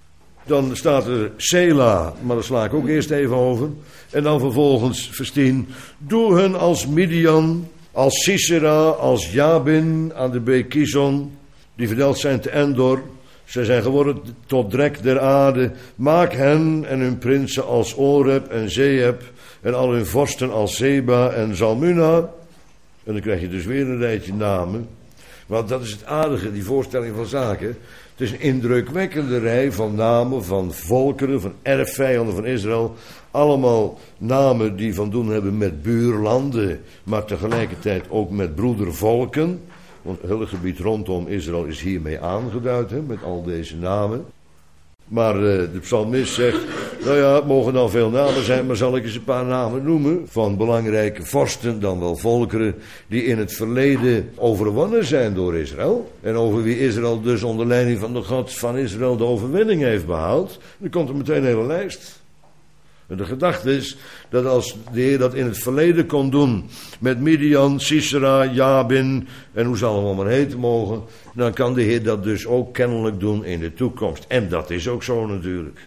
Dan staat er Sela, maar daar sla ik ook eerst even over. En dan vervolgens vers tien, doe hun als Midian, als Sisera, als Jabin aan de beek Kison, die verdeeld zijn te Endor. Zij zijn geworden tot drek der aarde. Maak hen en hun prinsen als Oreb en Zeeb en al hun vorsten als Zeba en Zalmunna. En dan krijg je dus weer een rijtje namen. Want dat is het aardige, die voorstelling van zaken. Het is een indrukwekkende rij van namen van volkeren, van erfvijanden van Israël. Allemaal namen die van doen hebben met buurlanden, maar tegelijkertijd ook met broedervolken. Want het hele gebied rondom Israël is hiermee aangeduid, hè, met al deze namen. Maar uh, de psalmist zegt, nou ja, het mogen dan veel namen zijn, maar zal ik eens een paar namen noemen van belangrijke vorsten, dan wel volkeren, die in het verleden overwonnen zijn door Israël. En over wie Israël dus onder leiding van de God van Israël de overwinning heeft behaald. Dan komt er meteen een hele lijst. En de gedachte is dat als de Heer dat in het verleden kon doen met Midian, Sisera, Jabin en hoe ze allemaal maar heten mogen, dan kan de Heer dat dus ook kennelijk doen in de toekomst. En dat is ook zo natuurlijk.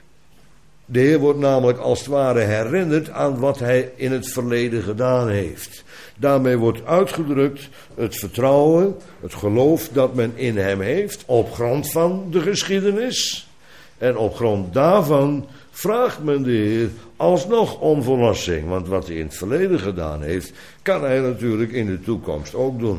De Heer wordt namelijk als het ware herinnerd aan wat hij in het verleden gedaan heeft. Daarmee wordt uitgedrukt het vertrouwen, het geloof dat men in hem heeft op grond van de geschiedenis. En op grond daarvan vraagt men de Heer alsnog om verlossing. Want wat hij in het verleden gedaan heeft, kan hij natuurlijk in de toekomst ook doen.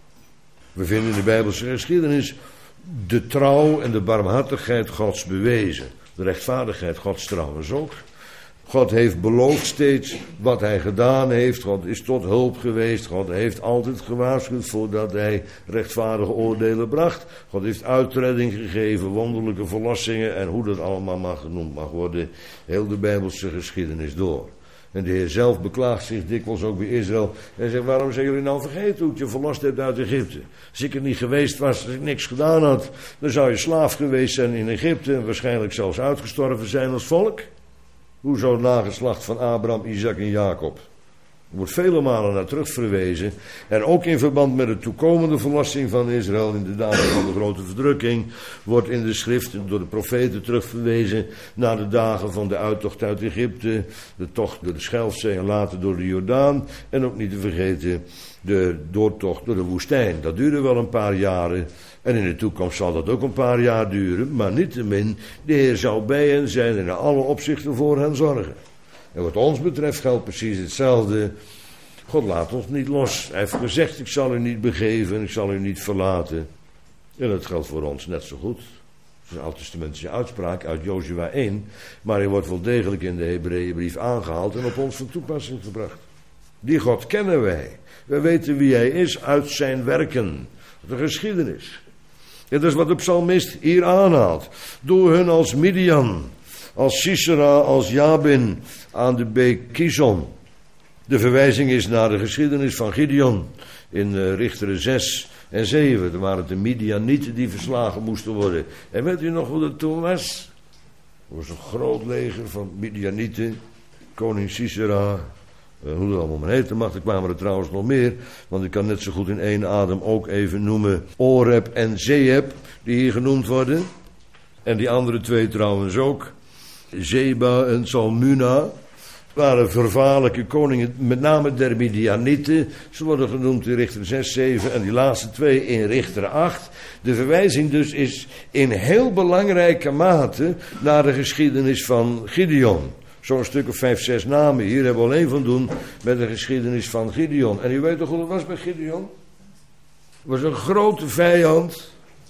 We vinden in de Bijbelse geschiedenis de trouw en de barmhartigheid Gods bewezen. De rechtvaardigheid Gods trouwens ook. God heeft beloofd steeds wat hij gedaan heeft. God is tot hulp geweest. God heeft altijd gewaarschuwd voordat hij rechtvaardige oordelen bracht. God heeft uitredding gegeven, wonderlijke verlossingen en hoe dat allemaal maar genoemd mag worden. Heel de Bijbelse geschiedenis door. En de Heer zelf beklaagt zich dikwijls ook bij Israël. En zegt, waarom zijn jullie nou vergeten hoe ik je verlost hebt uit Egypte? Als ik er niet geweest was, als ik niks gedaan had, dan zou je slaaf geweest zijn in Egypte en waarschijnlijk zelfs uitgestorven zijn als volk. Hoe zou het nageslacht van Abraham, Isaac en Jacob? Er wordt vele malen naar terug verwezen. En ook in verband met de toekomende verlossing van Israël in de dagen van de grote verdrukking wordt in de schriften door de profeten terug verwezen naar de dagen van de uittocht uit Egypte, de tocht door de Schelfzee en later door de Jordaan. En ook niet te vergeten de doortocht door de woestijn. Dat duurde wel een paar jaren. En in de toekomst zal dat ook een paar jaar duren. Maar niettemin, de Heer zou bij hen zijn en in alle opzichten voor hen zorgen. En wat ons betreft geldt precies hetzelfde. God laat ons niet los. Hij heeft gezegd, ik zal u niet begeven en ik zal u niet verlaten. En dat geldt voor ons net zo goed. Het is een oud-testamentische uitspraak uit Jozua één. Maar hij wordt wel degelijk in de Hebreeënbrief aangehaald en op ons van toepassing gebracht. Die God kennen wij. Wij weten wie hij is uit zijn werken. De geschiedenis. En dat is wat de psalmist hier aanhaalt. Doe hun als Midian, als Sisera, als Jabin aan de beek Kison. De verwijzing is naar de geschiedenis van Gideon in uh, Richteren zes en zeven. Er waren de Midianieten die verslagen moesten worden. En weet u nog hoe dat toen was? Er was een groot leger van Midianieten, koning Sisera, uh, hoe dat allemaal maar heette mag. Er kwamen er trouwens nog meer, want ik kan net zo goed in één adem ook even noemen Oreb en Zeeb, die hier genoemd worden. En die andere twee trouwens ook, Zeba en Salmuna, waren vervaarlijke koningen, met name der Midianieten. Ze worden genoemd in Richter zes, zeven en die laatste twee in Richter acht. De verwijzing dus is in heel belangrijke mate naar de geschiedenis van Gideon. Zo'n stuk of vijf, zes namen hier hebben we alleen van doen met de geschiedenis van Gideon. En u weet toch hoe het was bij Gideon? Het was een grote vijand.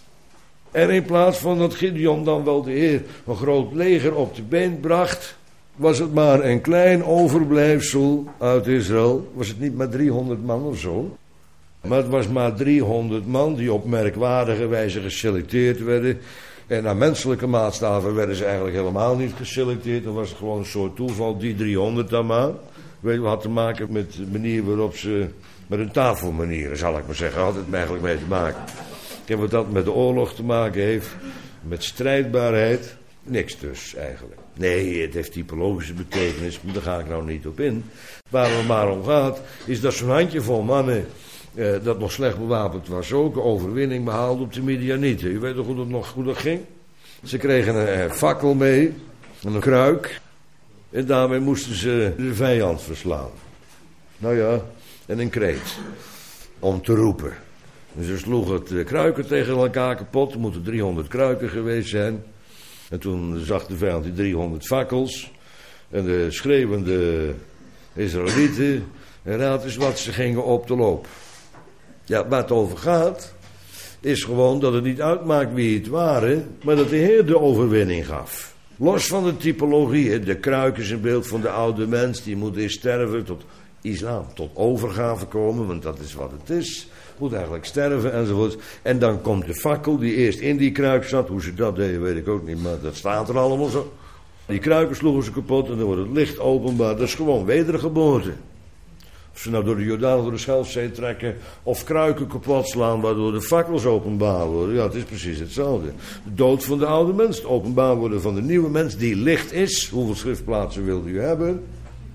En in plaats van dat Gideon dan wel de Heer een groot leger op de been bracht, was het maar een klein overblijfsel uit Israël. Was het niet maar driehonderd man of zo? Maar het was maar driehonderd man die op merkwaardige wijze geselecteerd werden. En naar menselijke maatstaven werden ze eigenlijk helemaal niet geselecteerd. Dat was gewoon een soort toeval, die driehonderd dan maar. Weet je, wat had te maken met de manier waarop ze, met hun tafelmanieren zal ik maar zeggen, had het eigenlijk mee te maken. En wat dat met de oorlog te maken heeft, met strijdbaarheid, niks dus eigenlijk. Nee, het heeft typologische betekenis, maar daar ga ik nou niet op in. Waar het maar om gaat, is dat zo'n handjevol mannen, eh, dat nog slecht bewapend was, ook een overwinning behaalde op de Midianieten. U weet toch hoe dat nog hoe dat ging? Ze kregen een eh, fakkel mee, en een kruik, en daarmee moesten ze de vijand verslaan. Nou ja, en een kreet, om te roepen. Dus ze sloegen het uh, kruiken tegen elkaar kapot. Er moeten driehonderd kruiken geweest zijn. En toen zag de vijand die driehonderd fakkels. En de schreeuwende Israëlieten. En raad eens wat, ze gingen op de loop. Ja, waar het over gaat, is gewoon dat het niet uitmaakt wie het waren, maar dat de Heer de overwinning gaf. Los van de typologie, de kruik is een beeld van de oude mens, die moet eerst sterven tot islam, tot overgave komen, want dat is wat het is. Moet eigenlijk sterven enzovoort. En dan komt de fakkel die eerst in die kruik zat. Hoe ze dat deden weet ik ook niet, maar dat staat er allemaal zo. Die kruiken sloegen ze kapot en dan wordt het licht openbaar. Dat is gewoon wedergeboorte. Of ze nou door de Jordaan, door de Schelfzee trekken, of kruiken kapot slaan waardoor de fakkels openbaar worden. Ja, het is precies hetzelfde. De dood van de oude mens, het openbaar worden van de nieuwe mens die licht is. Hoeveel schriftplaatsen wilde u hebben?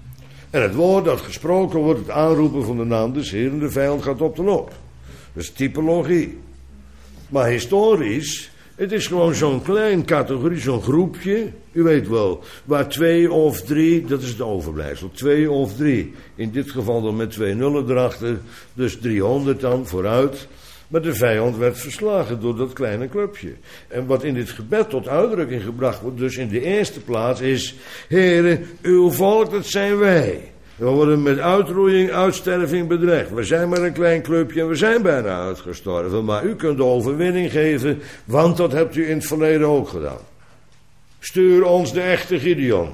En het woord dat gesproken wordt, het aanroepen van de naam des Heeren, de vijand gaat op de loop. Dat is typologie. Maar historisch, het is gewoon zo'n klein categorie, zo'n groepje. U weet wel, waar twee of drie, dat is het overblijfsel. Twee of drie. In dit geval dan met twee nullen erachter. Dus driehonderd dan vooruit. Maar de vijand werd verslagen door dat kleine clubje. En wat in dit gebed tot uitdrukking gebracht wordt, dus in de eerste plaats is: Heere, uw volk, dat zijn wij. We worden met uitroeiing, uitsterving bedreigd. We zijn maar een klein clubje en we zijn bijna uitgestorven. Maar u kunt de overwinning geven, want dat hebt u in het verleden ook gedaan. Stuur ons de echte Gideon.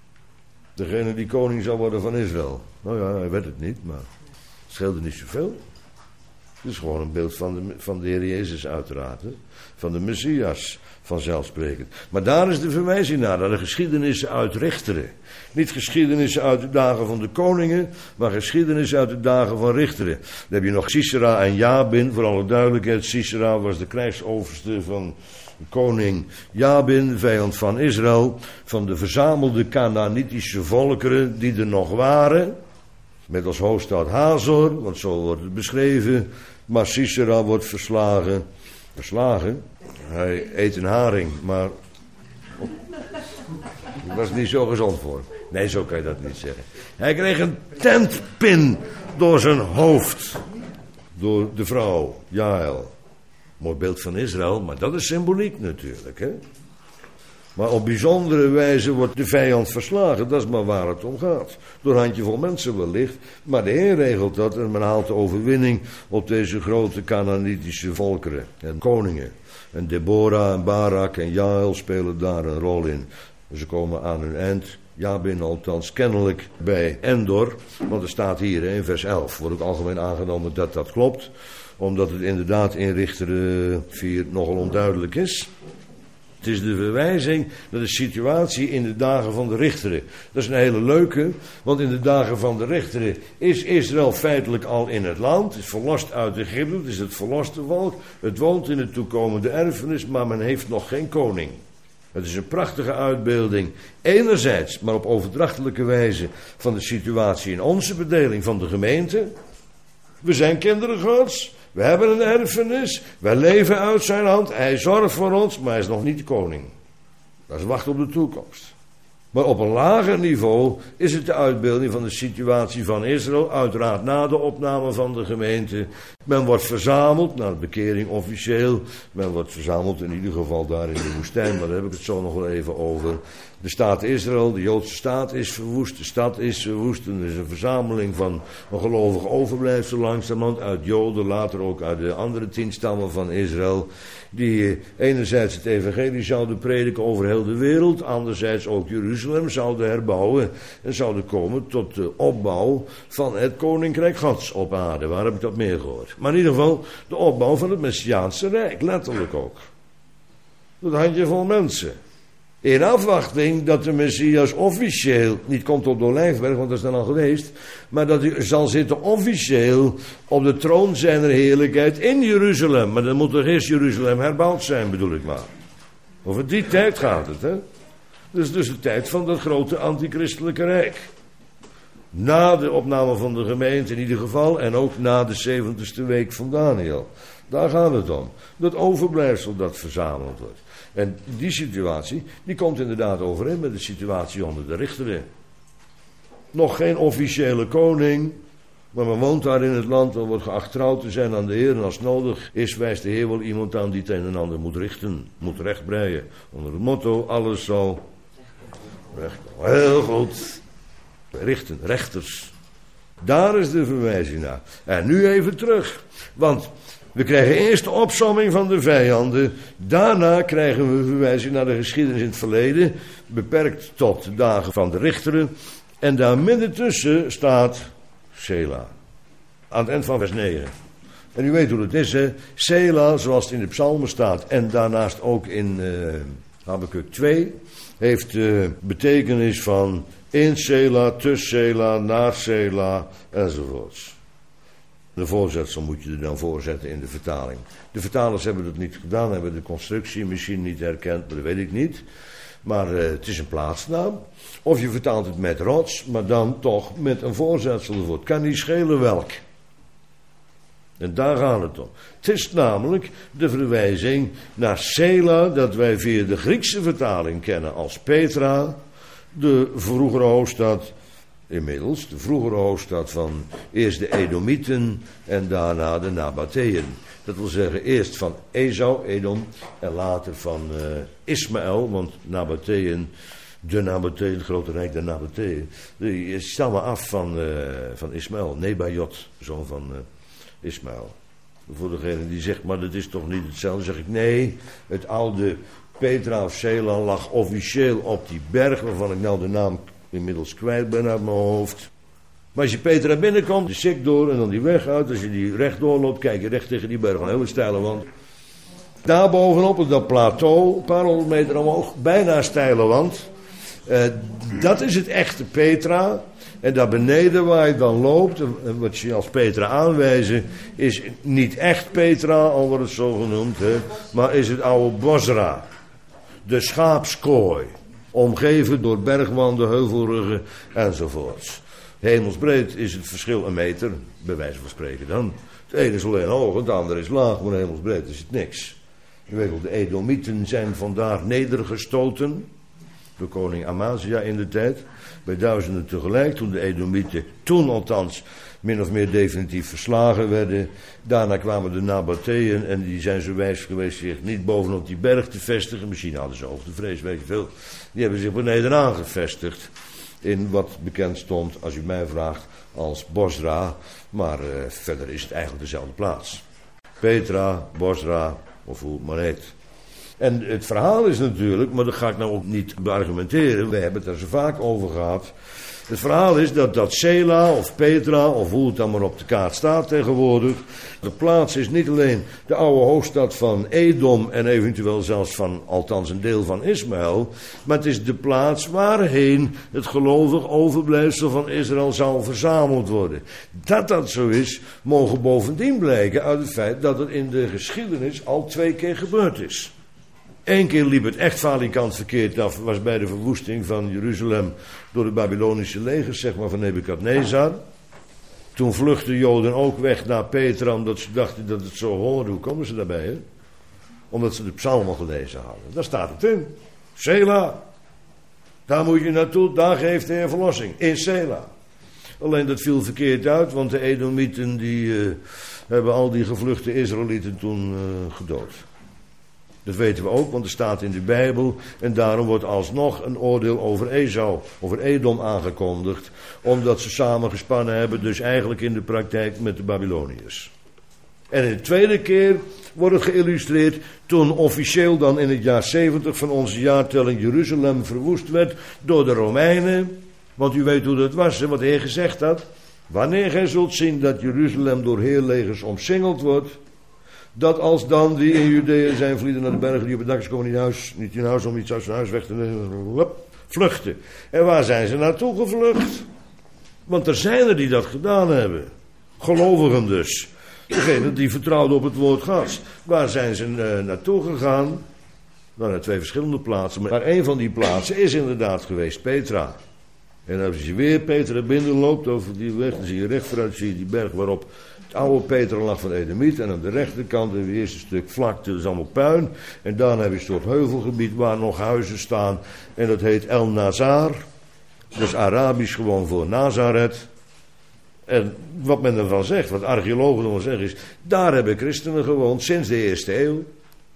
Degene die koning zou worden van Israël. Nou ja, hij werd het niet, maar het scheelde niet zoveel. Het is gewoon een beeld van de, van de Heer Jezus uiteraard. Hè? Van de Messias, vanzelfsprekend. Maar daar is de verwijzing naar, naar de geschiedenissen uit Richteren. Niet geschiedenissen uit de dagen van de koningen, maar geschiedenissen uit de dagen van Richteren. Dan heb je nog Sisera en Jabin, voor alle duidelijkheid. Sisera was de krijgsoverste van koning Jabin, vijand van Israël. Van de verzamelde Kanaanitische volkeren die er nog waren. Met als hoofdstad Hazor, want zo wordt het beschreven. Maar Sisera wordt verslagen. Verslagen? Hij eet een haring, maar dat was niet zo gezond voor hem. Nee, zo kan je dat niet zeggen. Hij kreeg een tentpin door zijn hoofd. Door de vrouw, Jael. Mooi beeld van Israël, maar dat is symboliek natuurlijk, hè. Maar op bijzondere wijze wordt de vijand verslagen. Dat is maar waar het om gaat. Door een handjevol mensen wellicht. Maar de Heer regelt dat en men haalt de overwinning op deze grote Kanaanitische volkeren en koningen. En Deborah en Barak en Jael spelen daar een rol in. Ze komen aan hun eind. Jabin althans kennelijk bij Endor. Want er staat hier in vers elf. Wordt ook algemeen aangenomen dat dat klopt. Omdat het inderdaad in Richteren vier nogal onduidelijk is. Het is de verwijzing naar de situatie in de dagen van de Richteren. Dat is een hele leuke, want in de dagen van de Richteren is Israël feitelijk al in het land. Het is verlost uit Egypte, het is het verloste volk. Het woont in de toekomende erfenis, maar men heeft nog geen koning. Het is een prachtige uitbeelding, enerzijds, maar op overdrachtelijke wijze, van de situatie in onze bedeling van de gemeente. We zijn kinderen Gods, we hebben een erfenis, wij leven uit zijn hand, hij zorgt voor ons, maar hij is nog niet de koning. Dat is wachten op de toekomst. Maar op een lager niveau is het de uitbeelding van de situatie van Israël, uiteraard na de opname van de gemeente. Men wordt verzameld, naar de bekering officieel, men wordt verzameld in ieder geval daar in de woestijn, maar daar heb ik het zo nog wel even over. De staat Israël, de Joodse staat is verwoest, de stad is verwoest. Er is een verzameling van een gelovig overblijfsel langzamerhand uit Joden, later ook uit de andere tien stammen van Israël, die enerzijds het evangelie zouden prediken over heel de wereld, anderzijds ook Jeruzalem zouden herbouwen en zouden komen tot de opbouw van het koninkrijk Gods op aarde. Waar heb ik dat meer gehoord? Maar in ieder geval de opbouw van het Messiaanse Rijk, letterlijk ook. Dat handjevol mensen. In afwachting dat de Messias officieel niet komt op de Olijfberg, want dat is dan al geweest, maar dat hij zal zitten officieel op de troon zijner heerlijkheid in Jeruzalem. Maar dan moet er eerst Jeruzalem herbouwd zijn, bedoel ik maar. Over die tijd gaat het, hè. Dus dus de tijd van dat grote antichristelijke rijk. Na de opname van de gemeente in ieder geval, en ook na de zeventigste week van Daniel. Daar gaat het om. Dat overblijfsel dat verzameld wordt. En die situatie, die komt inderdaad overeen met de situatie onder de richteren. Nog geen officiële koning, maar men woont daar in het land, men wordt geacht trouw te zijn aan de Heer. En als nodig is, wijst de Heer wel iemand aan die het een en ander moet richten, moet rechtbreien. Onder het motto, alles zal recht. Heel goed. Richten, rechters. Daar is de verwijzing naar. En nu even terug, want we krijgen eerst de opsomming van de vijanden. Daarna krijgen we verwijzing naar de geschiedenis in het verleden. Beperkt tot de dagen van de richteren. En daar midden tussen staat Sela. Aan het eind van vers negen. En u weet hoe het is, hè. Sela, zoals het in de psalmen staat. En daarnaast ook in uh, Habakuk twee. Heeft de betekenis van in Sela, tussen Sela, naar Sela enzovoorts. De voorzetsel moet je er dan voorzetten in de vertaling. De vertalers hebben dat niet gedaan, hebben de constructie misschien niet herkend, dat weet ik niet. Maar uh, het is een plaatsnaam. Of je vertaalt het met rots, maar dan toch met een voorzetsel ervoor. Het kan niet schelen welk. En daar gaat het om. Het is namelijk de verwijzing naar Sela, dat wij via de Griekse vertaling kennen als Petra, de vroegere hoofdstad. Inmiddels de vroegere hoofdstad van eerst de Edomieten en daarna de Nabatheeën. Dat wil zeggen eerst van Esau, Edom, en later van uh, Ismaël, want Nabatheeën, de Nabatheeën, het grote rijk der Nabatheeën, die stammen af van, uh, van Ismaël, Nebajot, zoon van uh, Ismaël. Voor degene die zegt, maar dat is toch niet hetzelfde, zeg ik nee, het oude Petra of Sela lag officieel op die berg, waarvan ik nou de naam inmiddels kwijt ben uit mijn hoofd. Maar als je Petra binnenkomt, de sik door en dan die weg uit. Als je die rechtdoor loopt, kijk je recht tegen die berg. Een hele steile wand. Daar bovenop, op dat plateau, een paar honderd meter omhoog, bijna steile wand. Uh, dat is het echte Petra. En daar beneden waar je dan loopt, en wat je als Petra aanwijzen, is niet echt Petra, al wordt het zo genoemd, hè, maar is het oude Bosra. De schaapskooi. Omgeven door bergwanden, heuvelruggen enzovoorts. Hemelsbreed is het verschil een meter, bij wijze van spreken dan. Het ene is alleen hoog, het andere is laag, maar hemelsbreed is het niks. Je weet wel, de Edomieten zijn vandaar nedergestoten door koning Amazia in de tijd. Bij duizenden tegelijk, toen de Edomieten, toen althans, min of meer definitief verslagen werden. Daarna kwamen de Nabatheeën en die zijn zo wijs geweest zich niet bovenop die berg te vestigen. Misschien hadden ze hoogtevrees, weet je veel. Die hebben zich beneden aangevestigd in wat bekend stond, als u mij vraagt, als Bosra. Maar uh, verder is het eigenlijk dezelfde plaats. Petra, Bosra, of hoe het maar heet. En het verhaal is natuurlijk, maar dat ga ik nou ook niet beargumenteren, we hebben het er zo vaak over gehad. Het verhaal is dat dat Sela of Petra, of hoe het dan maar op de kaart staat tegenwoordig, de plaats is niet alleen de oude hoofdstad van Edom en eventueel zelfs van, althans een deel van Ismaël, maar het is de plaats waarheen het gelovig overblijfsel van Israël zou verzameld worden. Dat dat zo is, mogen bovendien blijken uit het feit dat het in de geschiedenis al twee keer gebeurd is. Eén keer liep het echt falikant verkeerd af, was bij de verwoesting van Jeruzalem door de Babylonische legers, zeg maar, van Nebukadnezar. Toen vluchtten Joden ook weg naar Petra, omdat ze dachten dat het zo hoorde. Hoe komen ze daarbij, hè? Omdat ze de psalmen gelezen hadden. Daar staat het in. Sela. Daar moet je naartoe, daar geeft hij een verlossing. In Sela. Alleen dat viel verkeerd uit, want de Edomieten die uh, hebben al die gevluchte Israëlieten toen uh, gedood. Dat weten we ook, want er staat in de Bijbel. En daarom wordt alsnog een oordeel over Esau, over Edom aangekondigd. Omdat ze samengespannen hebben, dus eigenlijk in de praktijk met de Babyloniërs. En in de tweede keer wordt het geïllustreerd toen officieel dan in het jaar zeventig van onze jaartelling Jeruzalem verwoest werd door de Romeinen. Want u weet hoe dat was, hè, wat de Heer gezegd had. Wanneer gij zult zien dat Jeruzalem door heerlegers omsingeld wordt, dat als dan die in Judea zijn vlieden naar de bergen die op het dak is komen niet in huis, niet in huis om iets uit zijn huis weg te nemen, hup, vluchten. En waar zijn ze naartoe gevlucht? Want er zijn er die dat gedaan hebben. Gelovigen dus. Degene die vertrouwden op het woord Gods. Waar zijn ze uh, naartoe gegaan? Nou, naar twee verschillende plaatsen. Maar één van die plaatsen is inderdaad geweest Petra. En als je weer Petra binnen loopt over die weg, dan zie je recht vooruit zie je die berg waarop het oude Petra lag van Edomiet. En aan de rechterkant heb je eerst een stuk vlakte, dat is allemaal puin. En daarna heb je een soort heuvelgebied waar nog huizen staan. En dat heet El Nazar. Dat is Arabisch gewoon voor Nazareth. En wat men ervan zegt, wat archeologen ervan zeggen is, daar hebben christenen gewoond sinds de eerste eeuw.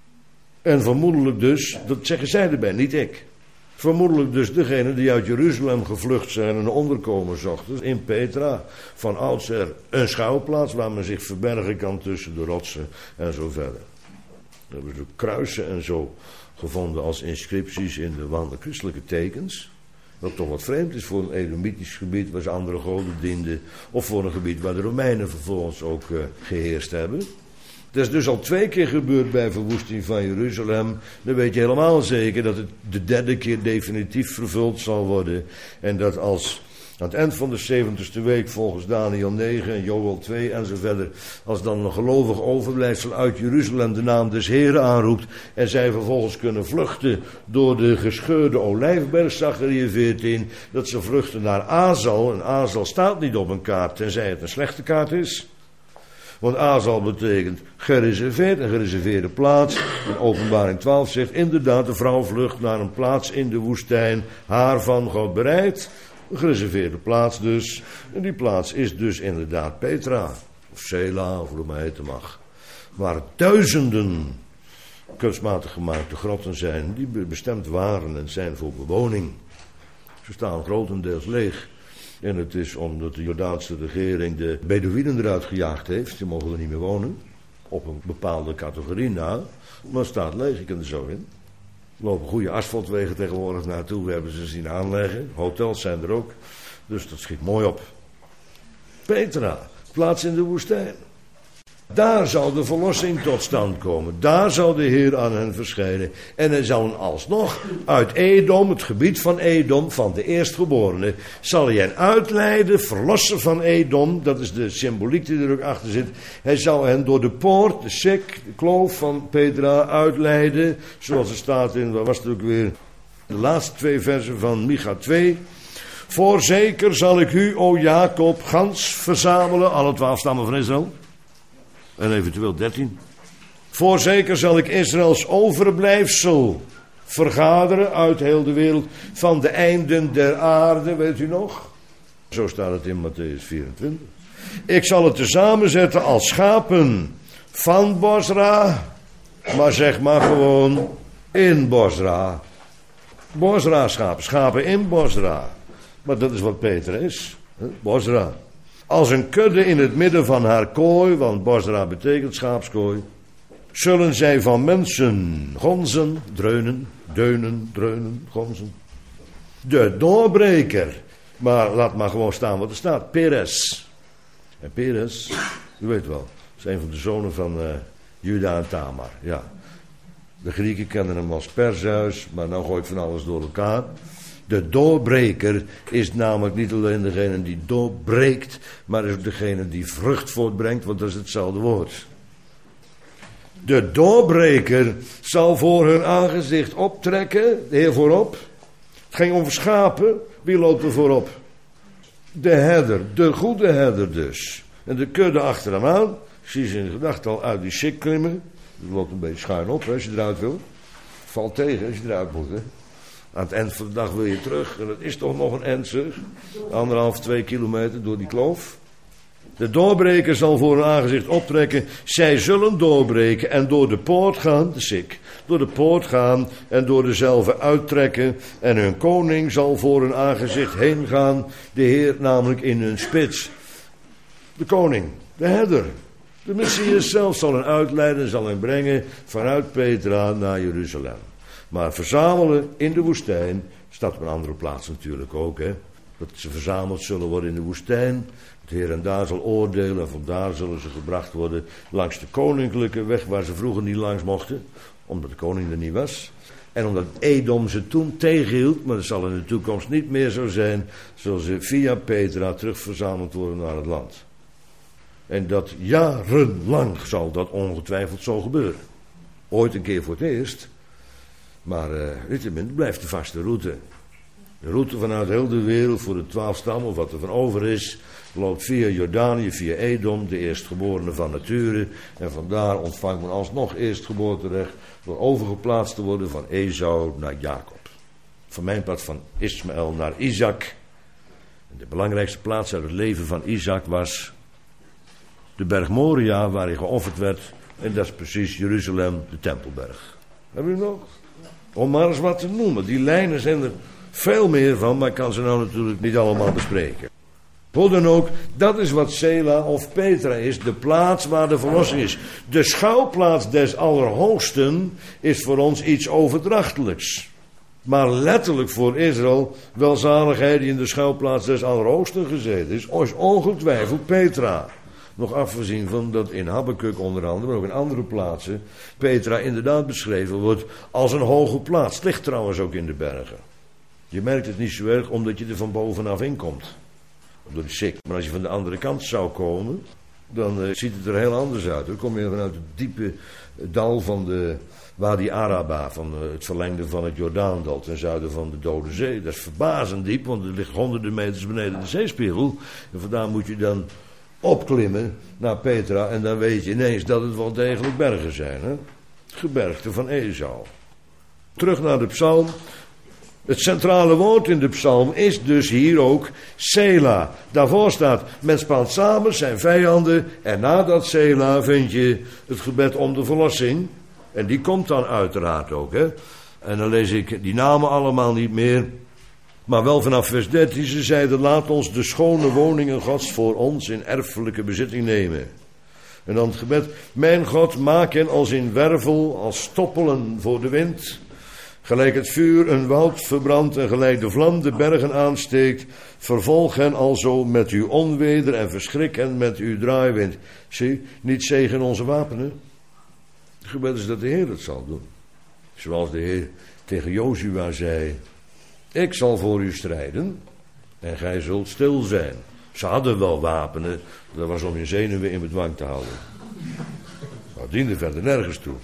En vermoedelijk dus, dat zeggen zij erbij, niet ik. Vermoedelijk dus degenen die uit Jeruzalem gevlucht zijn en een onderkomen zochten in Petra. Van oudsher een schuilplaats waar men zich verbergen kan tussen de rotsen en zo verder. We hebben ze kruisen en zo gevonden als inscripties in de wanden, christelijke tekens. Wat toch wat vreemd is voor een Edomitisch gebied waar ze andere goden dienden. Of voor een gebied waar de Romeinen vervolgens ook uh, geheerst hebben. Dat is dus al twee keer gebeurd bij verwoesting van Jeruzalem. Dan weet je helemaal zeker dat het de derde keer definitief vervuld zal worden. En dat als aan het eind van de zeventigste week volgens Daniel negen en Joël twee en zo verder, als dan een gelovig overblijfsel uit Jeruzalem de naam des Heren aanroept en zij vervolgens kunnen vluchten door de gescheurde olijfberg, Zachariah veertien, dat ze vluchten naar Azal. En Azal staat niet op een kaart, tenzij het een slechte kaart is. Want Azal betekent gereserveerd, een gereserveerde plaats. En Openbaring twaalf zegt inderdaad, de vrouw vlucht naar een plaats in de woestijn, haar van God bereid. Een gereserveerde plaats dus. En die plaats is dus inderdaad Petra. Of Sela, of hoe het maar heten mag. Waar duizenden kunstmatig gemaakte grotten zijn, die bestemd waren en zijn voor bewoning. Ze staan grotendeels leeg. En het is omdat de Jordaanse regering de Bedouinen eruit gejaagd heeft. Die mogen er niet meer wonen. Op een bepaalde categorie na. Maar het staat leeg, je kunt er zo in. Er lopen goede asfaltwegen tegenwoordig naartoe. We hebben ze zien aanleggen. Hotels zijn er ook. Dus dat schiet mooi op. Petra, plaats in de woestijn. Daar zal de verlossing tot stand komen. Daar zal de Heer aan hen verschijnen. En hij zal alsnog uit Edom, het gebied van Edom, van de eerstgeborene, zal hij hen uitleiden, verlossen van Edom. Dat is de symboliek die er ook achter zit. Hij zal hen door de poort, de sek, de kloof van Petra uitleiden. Zoals er staat in, waar was het ook weer? De laatste twee versen van Micha twee. Voorzeker zal ik u, o Jacob, gans verzamelen, alle twaalf stammen van Israël. En eventueel dertien. Voorzeker zal ik Israëls overblijfsel vergaderen uit heel de wereld van de einden der aarde, weet u nog? Zo staat het in Mattheüs vierentwintig. Ik zal het tezamen zetten als schapen van Bosra, maar zeg maar gewoon in Bosra. Bosra schapen, schapen in Bosra. Maar dat is wat Petra is, Bosra. Als een kudde in het midden van haar kooi, want Bosra betekent schaapskooi, zullen zij van mensen gonzen, dreunen, deunen, dreunen, gonzen. De doorbreker, maar laat maar gewoon staan wat er staat, Peres. En Peres, u weet wel, is een van de zonen van uh, Juda en Tamar, ja. De Grieken kennen hem als Perseus, maar nou gooi ik van alles door elkaar. De doorbreker is namelijk niet alleen degene die doorbreekt, maar is ook degene die vrucht voortbrengt, want dat is hetzelfde woord. De doorbreker zal voor hun aangezicht optrekken. De Heer voorop. Het ging om schapen. Wie loopt er voorop? De herder. De goede herder dus. En de kudde achter hem aan. Ik zie ze in gedachten al uit die sik klimmen. Dat loopt een beetje schuin op hè, als je eruit wil. Valt tegen als je eruit moet. Hè. Aan het eind van de dag wil je terug. En dat is toch nog een eind zeg. Anderhalf, twee kilometer door die kloof. De doorbreker zal voor hun aangezicht optrekken. Zij zullen doorbreken en door de poort gaan. De sik. Door de poort gaan en door dezelfde uittrekken. En hun koning zal voor hun aangezicht heen gaan. De Heer namelijk in hun spits. De koning. De herder. De Messias zelf zal hen uitleiden, zal hen brengen vanuit Petra naar Jeruzalem. Maar verzamelen in de woestijn, staat op een andere plaats natuurlijk ook, hè. Dat ze verzameld zullen worden in de woestijn. Het Heer en daar zal oordelen en vandaar zullen ze gebracht worden langs de koninklijke weg waar ze vroeger niet langs mochten. Omdat de koning er niet was. En omdat Edom ze toen tegenhield, maar dat zal in de toekomst niet meer zo zijn, zullen ze via Petra terug verzameld worden naar het land. En dat jarenlang zal dat ongetwijfeld zo gebeuren. Ooit een keer voor het eerst. Maar uh, niettemin blijft de vaste route. De route vanuit heel de wereld voor de twaalf stammen, of wat er van over is, loopt via Jordanië, via Edom, de eerstgeborene van nature. En vandaar ontvangt men alsnog eerstgeboorterecht door overgeplaatst te worden van Esau naar Jacob. Van mijn part van Ismaël naar Isaac. En de belangrijkste plaats uit het leven van Isaac was de berg Moria, waar hij geofferd werd. En dat is precies Jeruzalem, de Tempelberg. Hebben we nog? Om maar eens wat te noemen. Die lijnen zijn er veel meer van, maar ik kan ze nou natuurlijk niet allemaal bespreken. Hoe dan ook, dat is wat Sela of Petra is, de plaats waar de verlossing is. De schouwplaats des Allerhoogsten is voor ons iets overdrachtelijks. Maar letterlijk voor Israël, welzaligheid die in de schouwplaats des Allerhoogsten gezeten is, is ongetwijfeld Petra. Nog afgezien van dat in Habakuk onder andere, maar ook in andere plaatsen, Petra inderdaad beschreven wordt als een hoge plaats. Het ligt trouwens ook in de bergen. Je merkt het niet zo erg omdat je er van bovenaf in komt. Door de sik. Maar als je van de andere kant zou komen, dan uh, ziet het er heel anders uit. Dan kom je vanuit het diepe dal van de Wadi Araba, van uh, het verlengde van het Jordaandal ten zuiden van de Dode Zee. Dat is verbazend diep, want het ligt honderden meters beneden de zeespiegel. En vandaar moet je dan opklimmen naar Petra en dan weet je ineens dat het wel degelijk bergen zijn. Hè? Het gebergte van Esau. Terug naar de psalm. Het centrale woord in de psalm is dus hier ook Sela. Daarvoor staat, men spant samen zijn vijanden en na dat Sela vind je het gebed om de verlossing. En die komt dan uiteraard ook. Hè? En dan lees ik die namen allemaal niet meer. Maar wel vanaf vers dertien, ze zeiden, laat ons de schone woningen Gods voor ons in erfelijke bezitting nemen. En dan het gebed, mijn God, maak hen als in wervel, als stoppelen voor de wind. Gelijk het vuur een woud verbrandt en gelijk de vlam de bergen aansteekt, vervolg hen alzo met uw onweder en verschrik hen met uw draaiwind. Zie, niet zegen onze wapenen. Het gebed is dat de Heer het zal doen. Zoals de Heer tegen Jozua zei, ik zal voor u strijden en gij zult stil zijn. Ze hadden wel wapenen, dat was om je zenuwen in bedwang te houden. Dat diende verder nergens toe.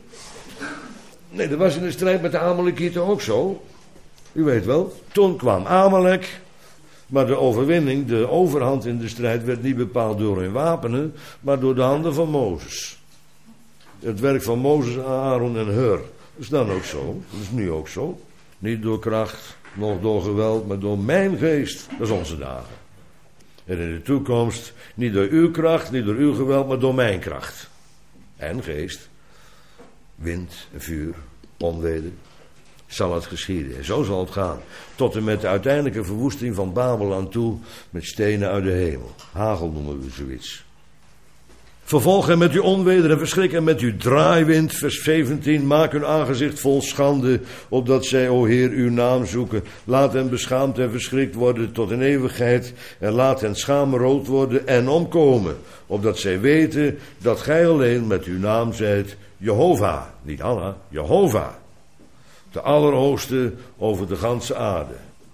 Nee, dat was in de strijd met de Amalekieten ook zo. U weet wel, toen kwam Amalek, maar de overwinning, de overhand in de strijd werd niet bepaald door hun wapenen, maar door de handen van Mozes. Het werk van Mozes, Aaron en Hur. Dat is dan ook zo, dat is nu ook zo. Niet door kracht, nog door geweld, maar door mijn geest. Dat is onze dagen. En in de toekomst, niet door uw kracht, niet door uw geweld, maar door mijn kracht. En geest. Wind en vuur, onweder, zal het geschieden. En zo zal het gaan. Tot en met de uiteindelijke verwoesting van Babel aan toe, met stenen uit de hemel. Hagel noemen we zoiets. Vervolg hen met uw onweder en verschrik hen met uw draaiwind. Vers zeventien, maak hun aangezicht vol schande, opdat zij, o Heer, uw naam zoeken. Laat hen beschaamd en verschrikt worden tot in eeuwigheid. En laat hen schaamrood worden en omkomen. Opdat zij weten dat gij alleen met uw naam zijt Jehovah. Niet Allah, Jehovah. De Allerhoogste over de ganse aarde.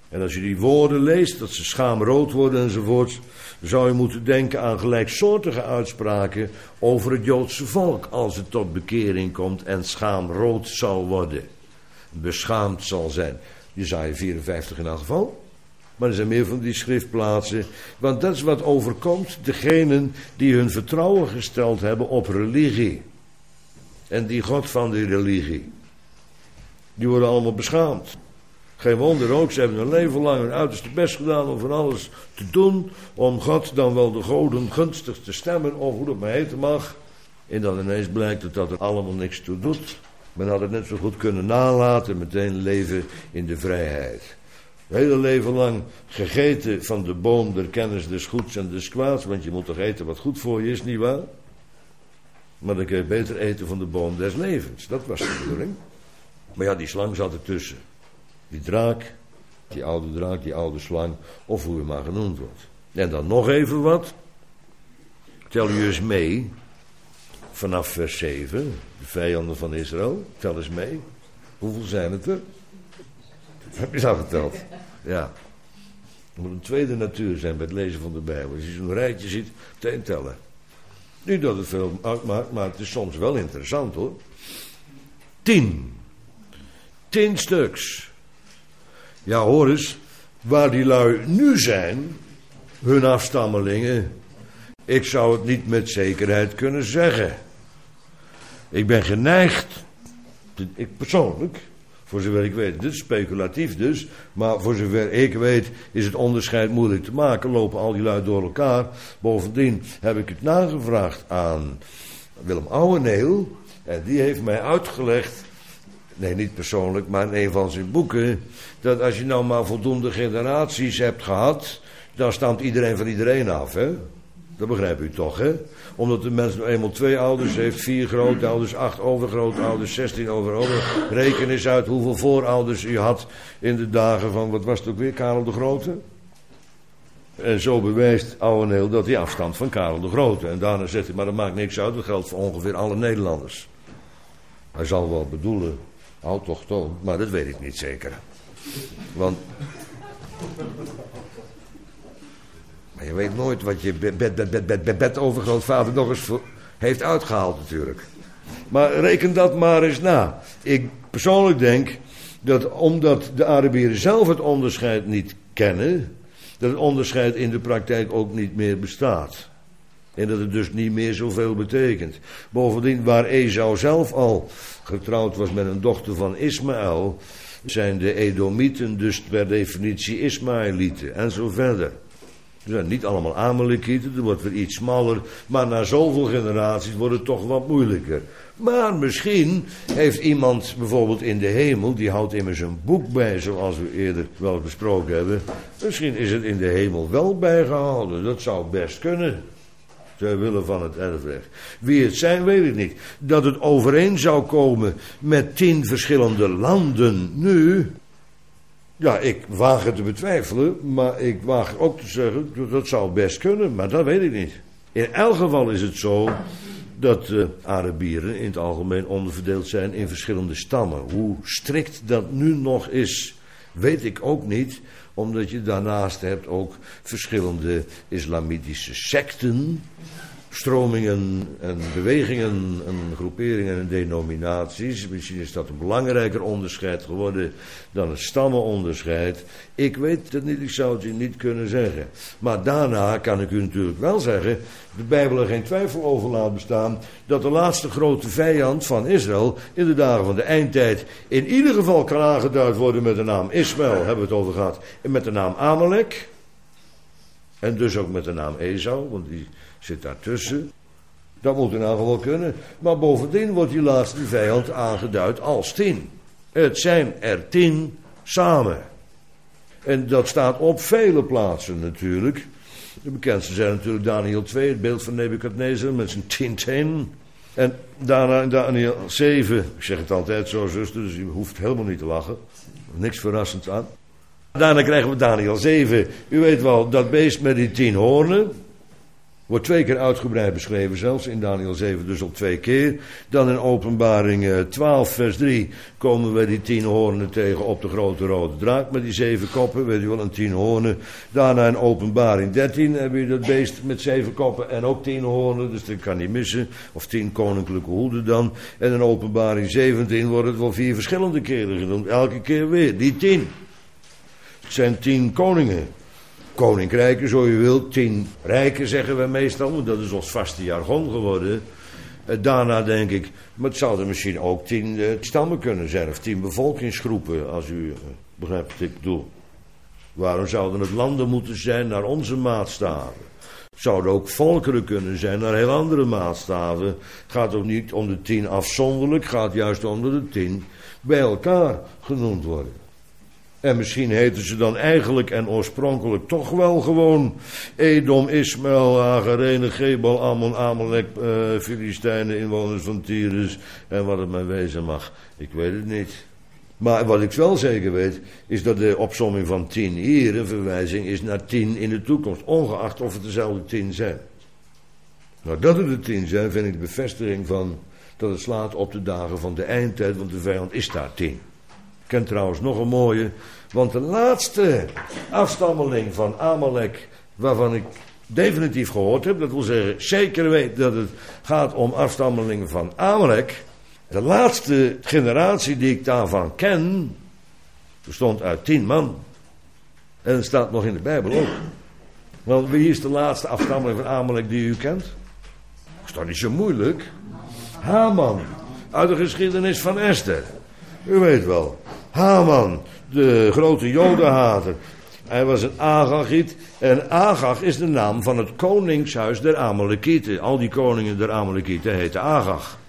En als je die woorden leest, dat ze schaamrood worden enzovoort, zou je moeten denken aan gelijksoortige uitspraken over het Joodse volk, als het tot bekering komt en schaamrood zal worden, beschaamd zal zijn. Jesaja vierenvijftig in elk geval. Maar er zijn meer van die schriftplaatsen, want dat is wat overkomt degenen die hun vertrouwen gesteld hebben op religie. En die God van die religie, die worden allemaal beschaamd. Geen wonder ook, ze hebben hun leven lang hun uiterste best gedaan om van alles te doen, om God dan wel de goden gunstig te stemmen, of hoe dat maar heten mag. En dan ineens blijkt dat dat er allemaal niks toe doet. Men had het net zo goed kunnen nalaten en meteen leven in de vrijheid. Het hele leven lang gegeten van de boom der kennis des goeds en des kwaads, want je moet toch eten wat goed voor je is, nietwaar? Maar dan kun je beter eten van de boom des levens, dat was de bedoeling. Maar ja, die slang zat ertussen. Die draak, die oude draak, die oude slang, of hoe je maar genoemd wordt. En dan nog even wat. Tel je eens mee, vanaf vers zeven, de vijanden van Israël, tel eens mee. Hoeveel zijn het er? Heb je dat geteld? Ja. Er moet een tweede natuur zijn bij het lezen van de Bijbel. Als je zo'n rijtje ziet, meteen tellen. Niet dat het veel uitmaakt, maar het is soms wel interessant hoor. Tien. Tien stuks. Ja, hoor eens, waar die lui nu zijn, hun afstammelingen, ik zou het niet met zekerheid kunnen zeggen. Ik ben geneigd, ik persoonlijk, voor zover ik weet, dit is speculatief dus, maar voor zover ik weet is het onderscheid moeilijk te maken, lopen al die lui door elkaar. Bovendien heb ik het nagevraagd aan Willem Ouweneel en die heeft mij uitgelegd, nee, niet persoonlijk, maar in een van zijn boeken, dat als je nou maar voldoende generaties hebt gehad, dan stamt iedereen van iedereen af, hè? Dat begrijp u toch, hè? Omdat de mens nou eenmaal twee ouders heeft, vier grootouders, acht overgrootouders, zestien overouders. Reken eens uit hoeveel voorouders u had in de dagen van, wat was het ook weer, Karel de Grote? En zo bewijst Ouweneel dat hij afstamt van Karel de Grote. En daarna zegt hij, maar dat maakt niks uit, dat geldt voor ongeveer alle Nederlanders. Hij zal wel bedoelen, autochtoon, maar dat weet ik niet zeker. Want... Maar je weet nooit wat je bed, bed, bed, bed, bed, bed overgrootvader nog eens voor heeft uitgehaald natuurlijk. Maar reken dat maar eens na. Ik persoonlijk denk dat omdat de Arabieren zelf het onderscheid niet kennen, dat het onderscheid in de praktijk ook niet meer bestaat. En dat het dus niet meer zoveel betekent. Bovendien, waar Esau zelf al getrouwd was met een dochter van Ismaël, zijn de Edomieten dus per definitie Ismaëlieten en zo verder. Ze zijn niet allemaal Amalekieten, er wordt weer iets smaller, maar na zoveel generaties wordt het toch wat moeilijker. Maar misschien heeft iemand bijvoorbeeld in de hemel, die houdt immers een boek bij, zoals we eerder wel besproken hebben. Misschien is het in de hemel wel bijgehouden, dat zou best kunnen. Ter wille van het erfrecht. Wie het zijn, weet ik niet. Dat het overeen zou komen met tien verschillende landen nu. Ja, ik waag het te betwijfelen, maar ik waag ook te zeggen, dat, dat zou best kunnen, maar dat weet ik niet. In elk geval is het zo dat de Arabieren in het algemeen onderverdeeld zijn in verschillende stammen. Hoe strikt dat nu nog is, weet ik ook niet, omdat je daarnaast hebt ook verschillende islamitische secten, stromingen en bewegingen en groeperingen en denominaties. Misschien is dat een belangrijker onderscheid geworden dan het stammenonderscheid. Ik weet het niet, ik zou het u niet kunnen zeggen. Maar daarna kan ik u natuurlijk wel zeggen, de Bijbel er geen twijfel over laat bestaan, dat de laatste grote vijand van Israël in de dagen van de eindtijd in ieder geval kan aangeduid worden met de naam Ismaël, hebben we het over gehad, en met de naam Amalek. En dus ook met de naam Esau, want die zit daartussen. Dat moet in elk geval kunnen. Maar bovendien wordt die laatste vijand aangeduid als tien. Het zijn er tien samen. En dat staat op vele plaatsen natuurlijk. De bekendste zijn natuurlijk Daniel twee, het beeld van Nebukadnezar met zijn tintin. En daarna in Daniel zeven, ik zeg het altijd zo zuster, dus je hoeft helemaal niet te lachen. Niks verrassends aan. Daarna krijgen we Daniel zeven. U weet wel, dat beest met die tien hoornen. Wordt twee keer uitgebreid beschreven, zelfs in Daniel zeven dus al twee keer. Dan in Openbaring twaalf vers drie komen we die tien hoornen tegen op de grote rode draak met die zeven koppen, weet je wel, en tien hoornen. Daarna in Openbaring dertien heb je dat beest met zeven koppen en ook tien hoornen, dus dat kan niet missen. Of tien koninklijke hoeden dan. En in Openbaring zeventien wordt het wel vier verschillende keren genoemd, elke keer weer, die tien. Het zijn tien koningen. Koninkrijken, zo je wilt, tien rijken zeggen we meestal, want dat is ons vaste jargon geworden. Daarna denk ik, maar het zouden misschien ook tien uh, stammen kunnen zijn, of tien bevolkingsgroepen, als u uh, begrijpt wat ik bedoel. Waarom zouden het landen moeten zijn naar onze maatstaven? Het zouden ook volkeren kunnen zijn naar heel andere maatstaven. Het gaat ook niet om de tien afzonderlijk, het gaat juist om dat de tien bij elkaar genoemd worden. En misschien heten ze dan eigenlijk en oorspronkelijk toch wel gewoon Edom, Ismaël, Hagarene, Gebal, Ammon, Amalek, uh, Filistijnen, inwoners van Tyrus en wat het maar wezen mag. Ik weet het niet. Maar wat ik wel zeker weet, is dat de opsomming van tien hier een verwijzing is naar tien in de toekomst, ongeacht of het dezelfde tien zijn. Nou, dat het de tien zijn, vind ik de bevestiging van dat het slaat op de dagen van de eindtijd, want de vijand is daar tien. Ik ken trouwens nog een mooie, want de laatste afstammeling van Amalek, waarvan ik definitief gehoord heb, dat wil zeggen zeker weet dat het gaat om afstammelingen van Amalek. De laatste generatie die ik daarvan ken, bestond uit tien man. En het staat nog in de Bijbel ook. Want wie is de laatste afstammeling van Amalek die u kent? Dat is toch niet zo moeilijk? Haman, uit de geschiedenis van Esther. U weet wel, Haman, de grote jodenhater. Hij was een Agagiet. En Agag is de naam van het koningshuis der Amalekieten. Al die koningen der Amalekieten heten Agag.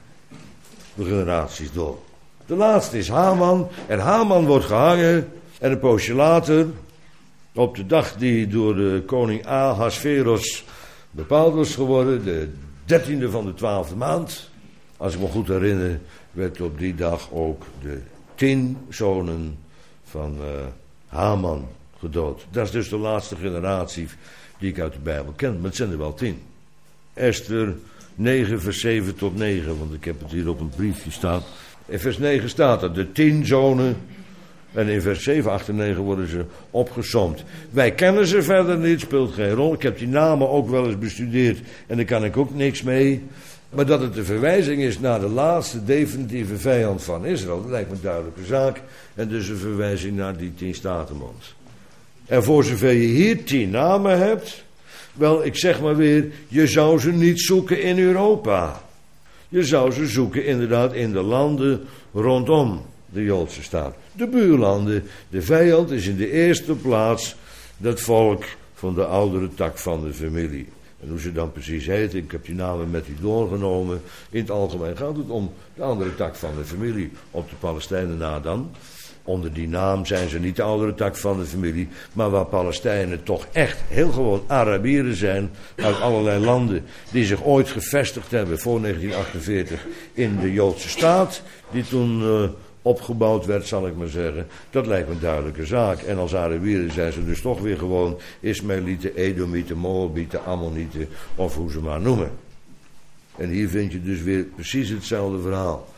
De generaties door. De laatste is Haman. En Haman wordt gehangen. En een poosje later, op de dag die door de koning Ahasveros bepaald was geworden, de dertiende van de twaalfde maand, als ik me goed herinner, werd op die dag ook de tien zonen van uh, Haman gedood. Dat is dus de laatste generatie die ik uit de Bijbel ken. Maar het zijn er wel tien. Esther negen vers zeven tot negen, want ik heb het hier op een briefje staan. In vers negen staat er de tien zonen. En in vers zeven, acht en negen worden ze opgesomd. Wij kennen ze verder niet, speelt geen rol. Ik heb die namen ook wel eens bestudeerd en daar kan ik ook niks mee. Maar dat het een verwijzing is naar de laatste definitieve vijand van Israël, dat lijkt me een duidelijke zaak. En dus een verwijzing naar die tien statenbond. En voor zover je hier tien namen hebt, wel, ik zeg maar weer, je zou ze niet zoeken in Europa. Je zou ze zoeken inderdaad in de landen rondom de Joodse staat. De buurlanden, de vijand is in de eerste plaats dat volk van de oudere tak van de familie. En hoe ze dan precies heet, ik heb die namen met u doorgenomen. In het algemeen gaat het om de andere tak van de familie, op de Palestijnen na dan. Onder die naam zijn ze niet de oudere tak van de familie, maar waar Palestijnen toch echt heel gewoon Arabieren zijn uit allerlei landen die zich ooit gevestigd hebben voor negentien achtenveertig in de Joodse staat, die toen uh, opgebouwd werd, zal ik maar zeggen. Dat lijkt me een duidelijke zaak. En als Arabieren zijn ze dus toch weer gewoon Ismaëlieten, Edomieten, Moabieten, Ammonieten of hoe ze maar noemen. En hier vind je dus weer precies hetzelfde verhaal.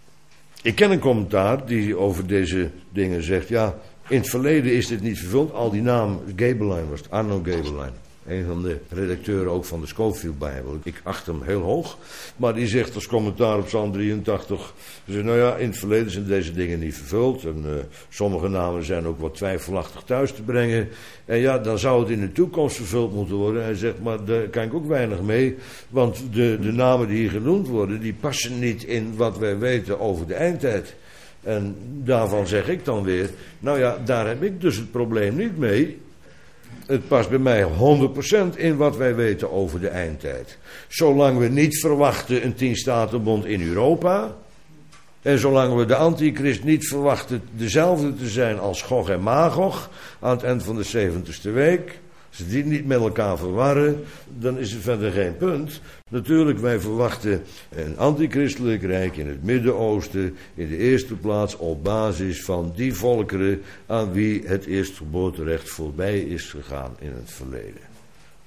Ik ken een commentaar die over deze dingen zegt, ja, in het verleden is dit niet vervuld. Al die naam, Gaebelein was het, Arno Gaebelein. Een van de redacteuren ook van de Scofield Bijbel. Ik acht hem heel hoog. Maar die zegt als commentaar op Psalm drieëntachtig. Zegt, nou ja, in het verleden zijn deze dingen niet vervuld. En uh, sommige namen zijn ook wat twijfelachtig thuis te brengen. En ja, dan zou het in de toekomst vervuld moeten worden. Hij zegt, maar daar kan ik ook weinig mee. Want de, de namen die hier genoemd worden, die passen niet in wat wij weten over de eindtijd. En daarvan zeg ik dan weer, nou ja, daar heb ik dus het probleem niet mee. Het past bij mij honderd procent in wat wij weten over de eindtijd. Zolang we niet verwachten een tien-statenbond in Europa. En zolang we de antichrist niet verwachten dezelfde te zijn als Gog en Magog aan het eind van de zeventigste week. Als ze die niet met elkaar verwarren, dan is er verder geen punt. Natuurlijk, wij verwachten een antichristelijk rijk in het Midden-Oosten, in de eerste plaats op basis van die volkeren aan wie het eerstgeboorterecht voorbij is gegaan in het verleden.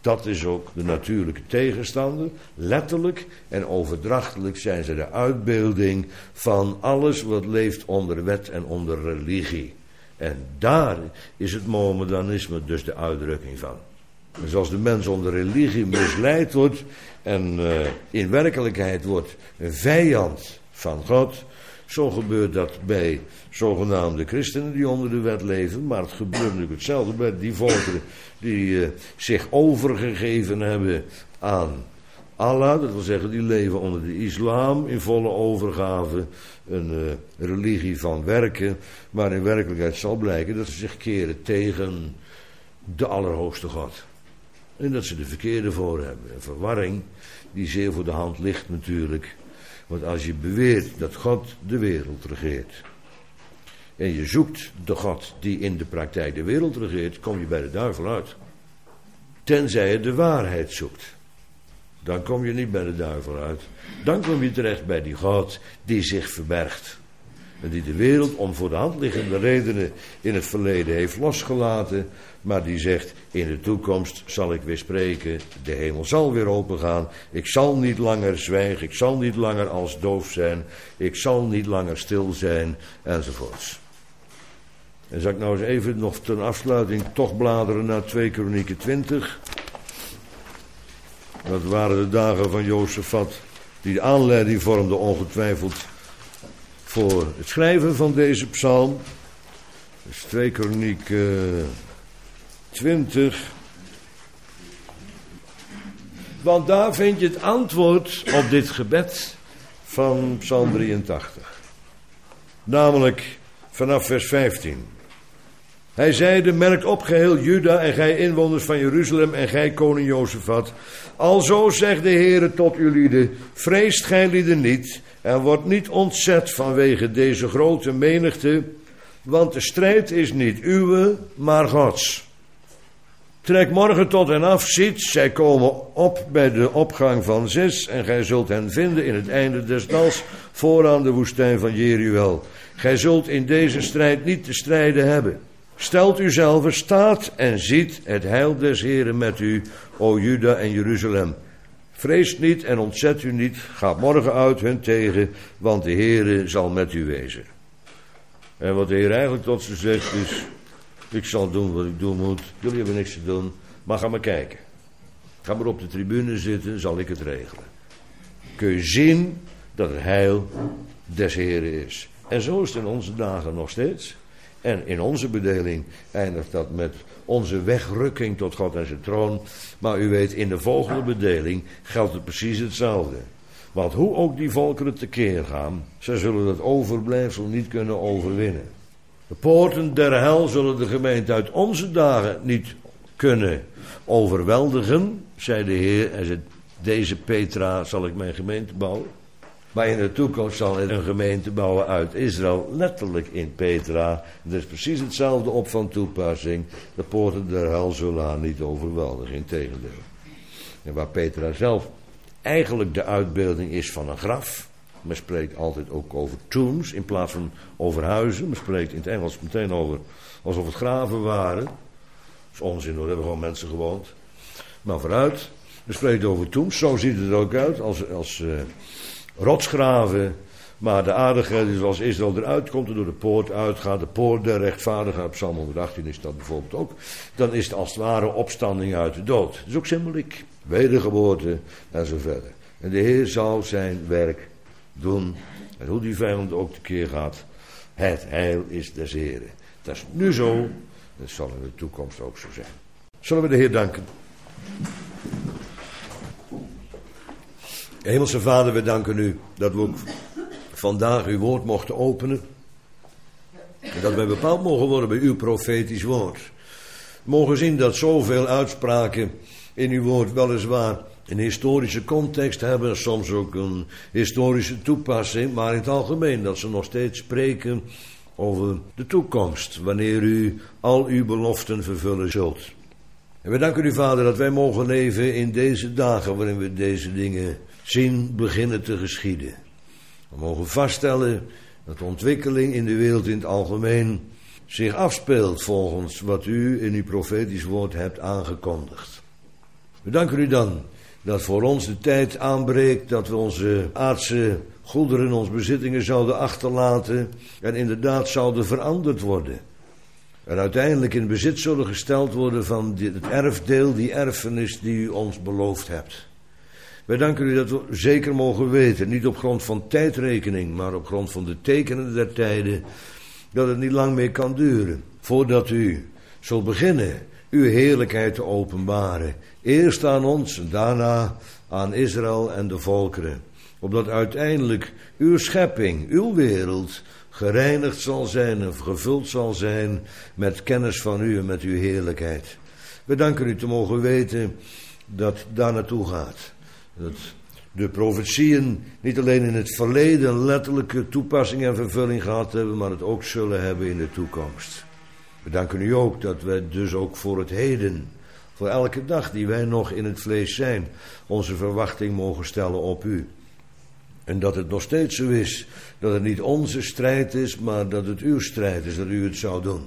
Dat is ook de natuurlijke tegenstander. Letterlijk en overdrachtelijk zijn ze de uitbeelding van alles wat leeft onder wet en onder religie. En daar is het mohammedanisme dus de uitdrukking van. Dus als de mens onder religie misleid wordt en uh, in werkelijkheid wordt een vijand van God, zo gebeurt dat bij zogenaamde christenen die onder de wet leven, maar het gebeurt natuurlijk hetzelfde bij die volkeren die uh, zich overgegeven hebben aan Allah, dat wil zeggen die leven onder de islam in volle overgave, een uh, religie van werken, maar in werkelijkheid zal blijken dat ze zich keren tegen de Allerhoogste God. En dat ze de verkeerde voor hebben. Een verwarring die zeer voor de hand ligt natuurlijk. Want als je beweert dat God de wereld regeert en je zoekt de God die in de praktijk de wereld regeert, kom je bij de duivel uit. Tenzij je de waarheid zoekt. Dan kom je niet bij de duivel uit. Dan kom je terecht bij die God die zich verbergt. En die de wereld om voor de hand liggende redenen in het verleden heeft losgelaten. Maar die zegt, in de toekomst zal ik weer spreken. De hemel zal weer opengaan. Ik zal niet langer zwijgen. Ik zal niet langer als doof zijn. Ik zal niet langer stil zijn. Enzovoorts. En zal ik nou eens even nog ten afsluiting toch bladeren naar twee Kronieken twintig. Dat waren de dagen van Jozefat. Die de aanleiding vormden ongetwijfeld voor het schrijven van deze psalm. Dus twee Kronieken twintig. Want daar vind je het antwoord op dit gebed van psalm drieëntachtig. Namelijk vanaf vers vijftien. Hij zeide, merkt op geheel Juda en gij inwoners van Jeruzalem en gij koning Jozefat. Alzo zegt de Heere tot uw lieden, vreest gij lieden niet en wordt niet ontzet vanwege deze grote menigte, want de strijd is niet uwe, maar Gods. Trek morgen tot hen af, ziet, zij komen op bij de opgang van Zis en gij zult hen vinden in het einde des dals, vooraan de woestijn van Jeruel. Gij zult in deze strijd niet te strijden hebben. Stelt u zelf staat en ziet het heil des Heren met u, o Juda en Jeruzalem. Vrees niet en ontzet u niet, ga morgen uit hun tegen, want de Heere zal met u wezen. En wat de Heer eigenlijk tot ze zegt is, ik zal doen wat ik doen moet, jullie hebben niks te doen, maar ga maar kijken. Ga maar op de tribune zitten, zal ik het regelen. Kun je zien dat het heil des Heren is. En zo is het in onze dagen nog steeds. En in onze bedeling eindigt dat met onze wegrukking tot God en zijn troon. Maar u weet, in de volgende bedeling geldt het precies hetzelfde. Want hoe ook die volkeren tekeer gaan, zij zullen dat overblijfsel niet kunnen overwinnen. De poorten der hel zullen de gemeente uit onze dagen niet kunnen overweldigen, zei de Heer. En zei, deze Petra zal ik mijn gemeente bouwen. Maar in de toekomst zal hij een gemeente bouwen uit Israël, letterlijk in Petra. Er is precies hetzelfde op van toepassing. De poorten der hel zullen haar niet overweldigen, integendeel. En waar Petra zelf eigenlijk de uitbeelding is van een graf. Men spreekt altijd ook over tombs in plaats van over huizen. Men spreekt in het Engels meteen over alsof het graven waren. Dat is onzin hoor, er hebben gewoon mensen gewoond. Maar vooruit, men spreekt over tombs. Zo ziet het er ook uit als... als uh, rotsgraven, maar de aardigheid is als Israël eruit komt en door de poort uitgaat, de poort der rechtvaardigen, op Psalm honderdachttien is dat bijvoorbeeld ook, dan is het als het ware opstanding uit de dood. Dat is ook symboliek, wedergeboorte en zo verder. En de Heer zal zijn werk doen, en hoe die vijand ook tekeer gaat, het heil is des Heren. Dat is nu zo, dat zal in de toekomst ook zo zijn. Zullen we de Heer danken? Hemelse Vader, we danken u dat we ook vandaag uw woord mochten openen. En dat wij bepaald mogen worden bij uw profetisch woord. We mogen zien dat zoveel uitspraken in uw woord weliswaar een historische context hebben. Soms ook een historische toepassing. Maar in het algemeen dat ze nog steeds spreken over de toekomst. Wanneer u al uw beloften vervullen zult. En we danken u, Vader, dat wij mogen leven in deze dagen waarin we deze dingen zien beginnen te geschieden. We mogen vaststellen dat de ontwikkeling in de wereld in het algemeen zich afspeelt volgens wat u in uw profetisch woord hebt aangekondigd. We danken u dan dat voor ons de tijd aanbreekt dat we onze aardse goederen, onze bezittingen zouden achterlaten en inderdaad zouden veranderd worden. En uiteindelijk in bezit zullen gesteld worden van het erfdeel, die erfenis die u ons beloofd hebt. Wij danken u dat we zeker mogen weten, niet op grond van tijdrekening, maar op grond van de tekenen der tijden, dat het niet lang meer kan duren, voordat u zult beginnen uw heerlijkheid te openbaren. Eerst aan ons en daarna aan Israël en de volkeren. Opdat uiteindelijk uw schepping, uw wereld, gereinigd zal zijn en gevuld zal zijn met kennis van u en met uw heerlijkheid. We danken u te mogen weten dat daar naartoe gaat. Dat de profetieën niet alleen in het verleden een letterlijke toepassing en vervulling gehad hebben, maar het ook zullen hebben in de toekomst. We danken u ook dat wij dus ook voor het heden, voor elke dag die wij nog in het vlees zijn, onze verwachting mogen stellen op u. En dat het nog steeds zo is, dat het niet onze strijd is, maar dat het uw strijd is, dat u het zou doen.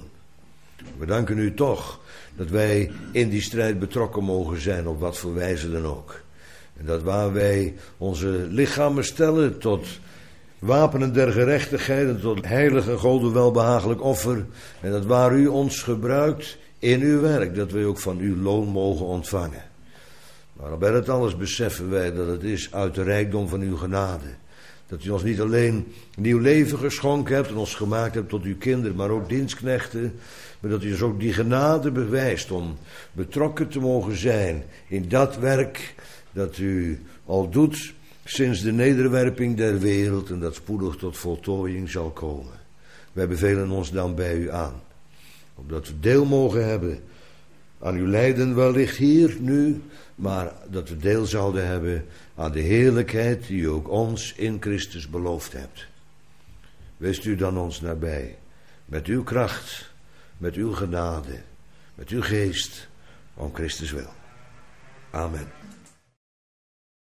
We danken u toch dat wij in die strijd betrokken mogen zijn, op wat voor wijze dan ook. En dat waar wij onze lichamen stellen tot wapenen der gerechtigheid en tot heilig en Gode welbehagelijk offer. En dat waar u ons gebruikt in uw werk, dat wij ook van uw loon mogen ontvangen. Maar bij dat alles beseffen wij dat het is uit de rijkdom van uw genade. Dat u ons niet alleen nieuw leven geschonken hebt en ons gemaakt hebt tot uw kinderen, maar ook dienstknechten. Maar dat u ons ook die genade bewijst om betrokken te mogen zijn in dat werk dat u al doet sinds de nederwerping der wereld en dat spoedig tot voltooiing zal komen. Wij bevelen ons dan bij u aan, opdat we deel mogen hebben aan uw lijden wellicht hier, nu, maar dat we deel zouden hebben aan de heerlijkheid die u ook ons in Christus beloofd hebt. Wees u dan ons nabij, met uw kracht, met uw genade, met uw geest, om Christus wil. Amen.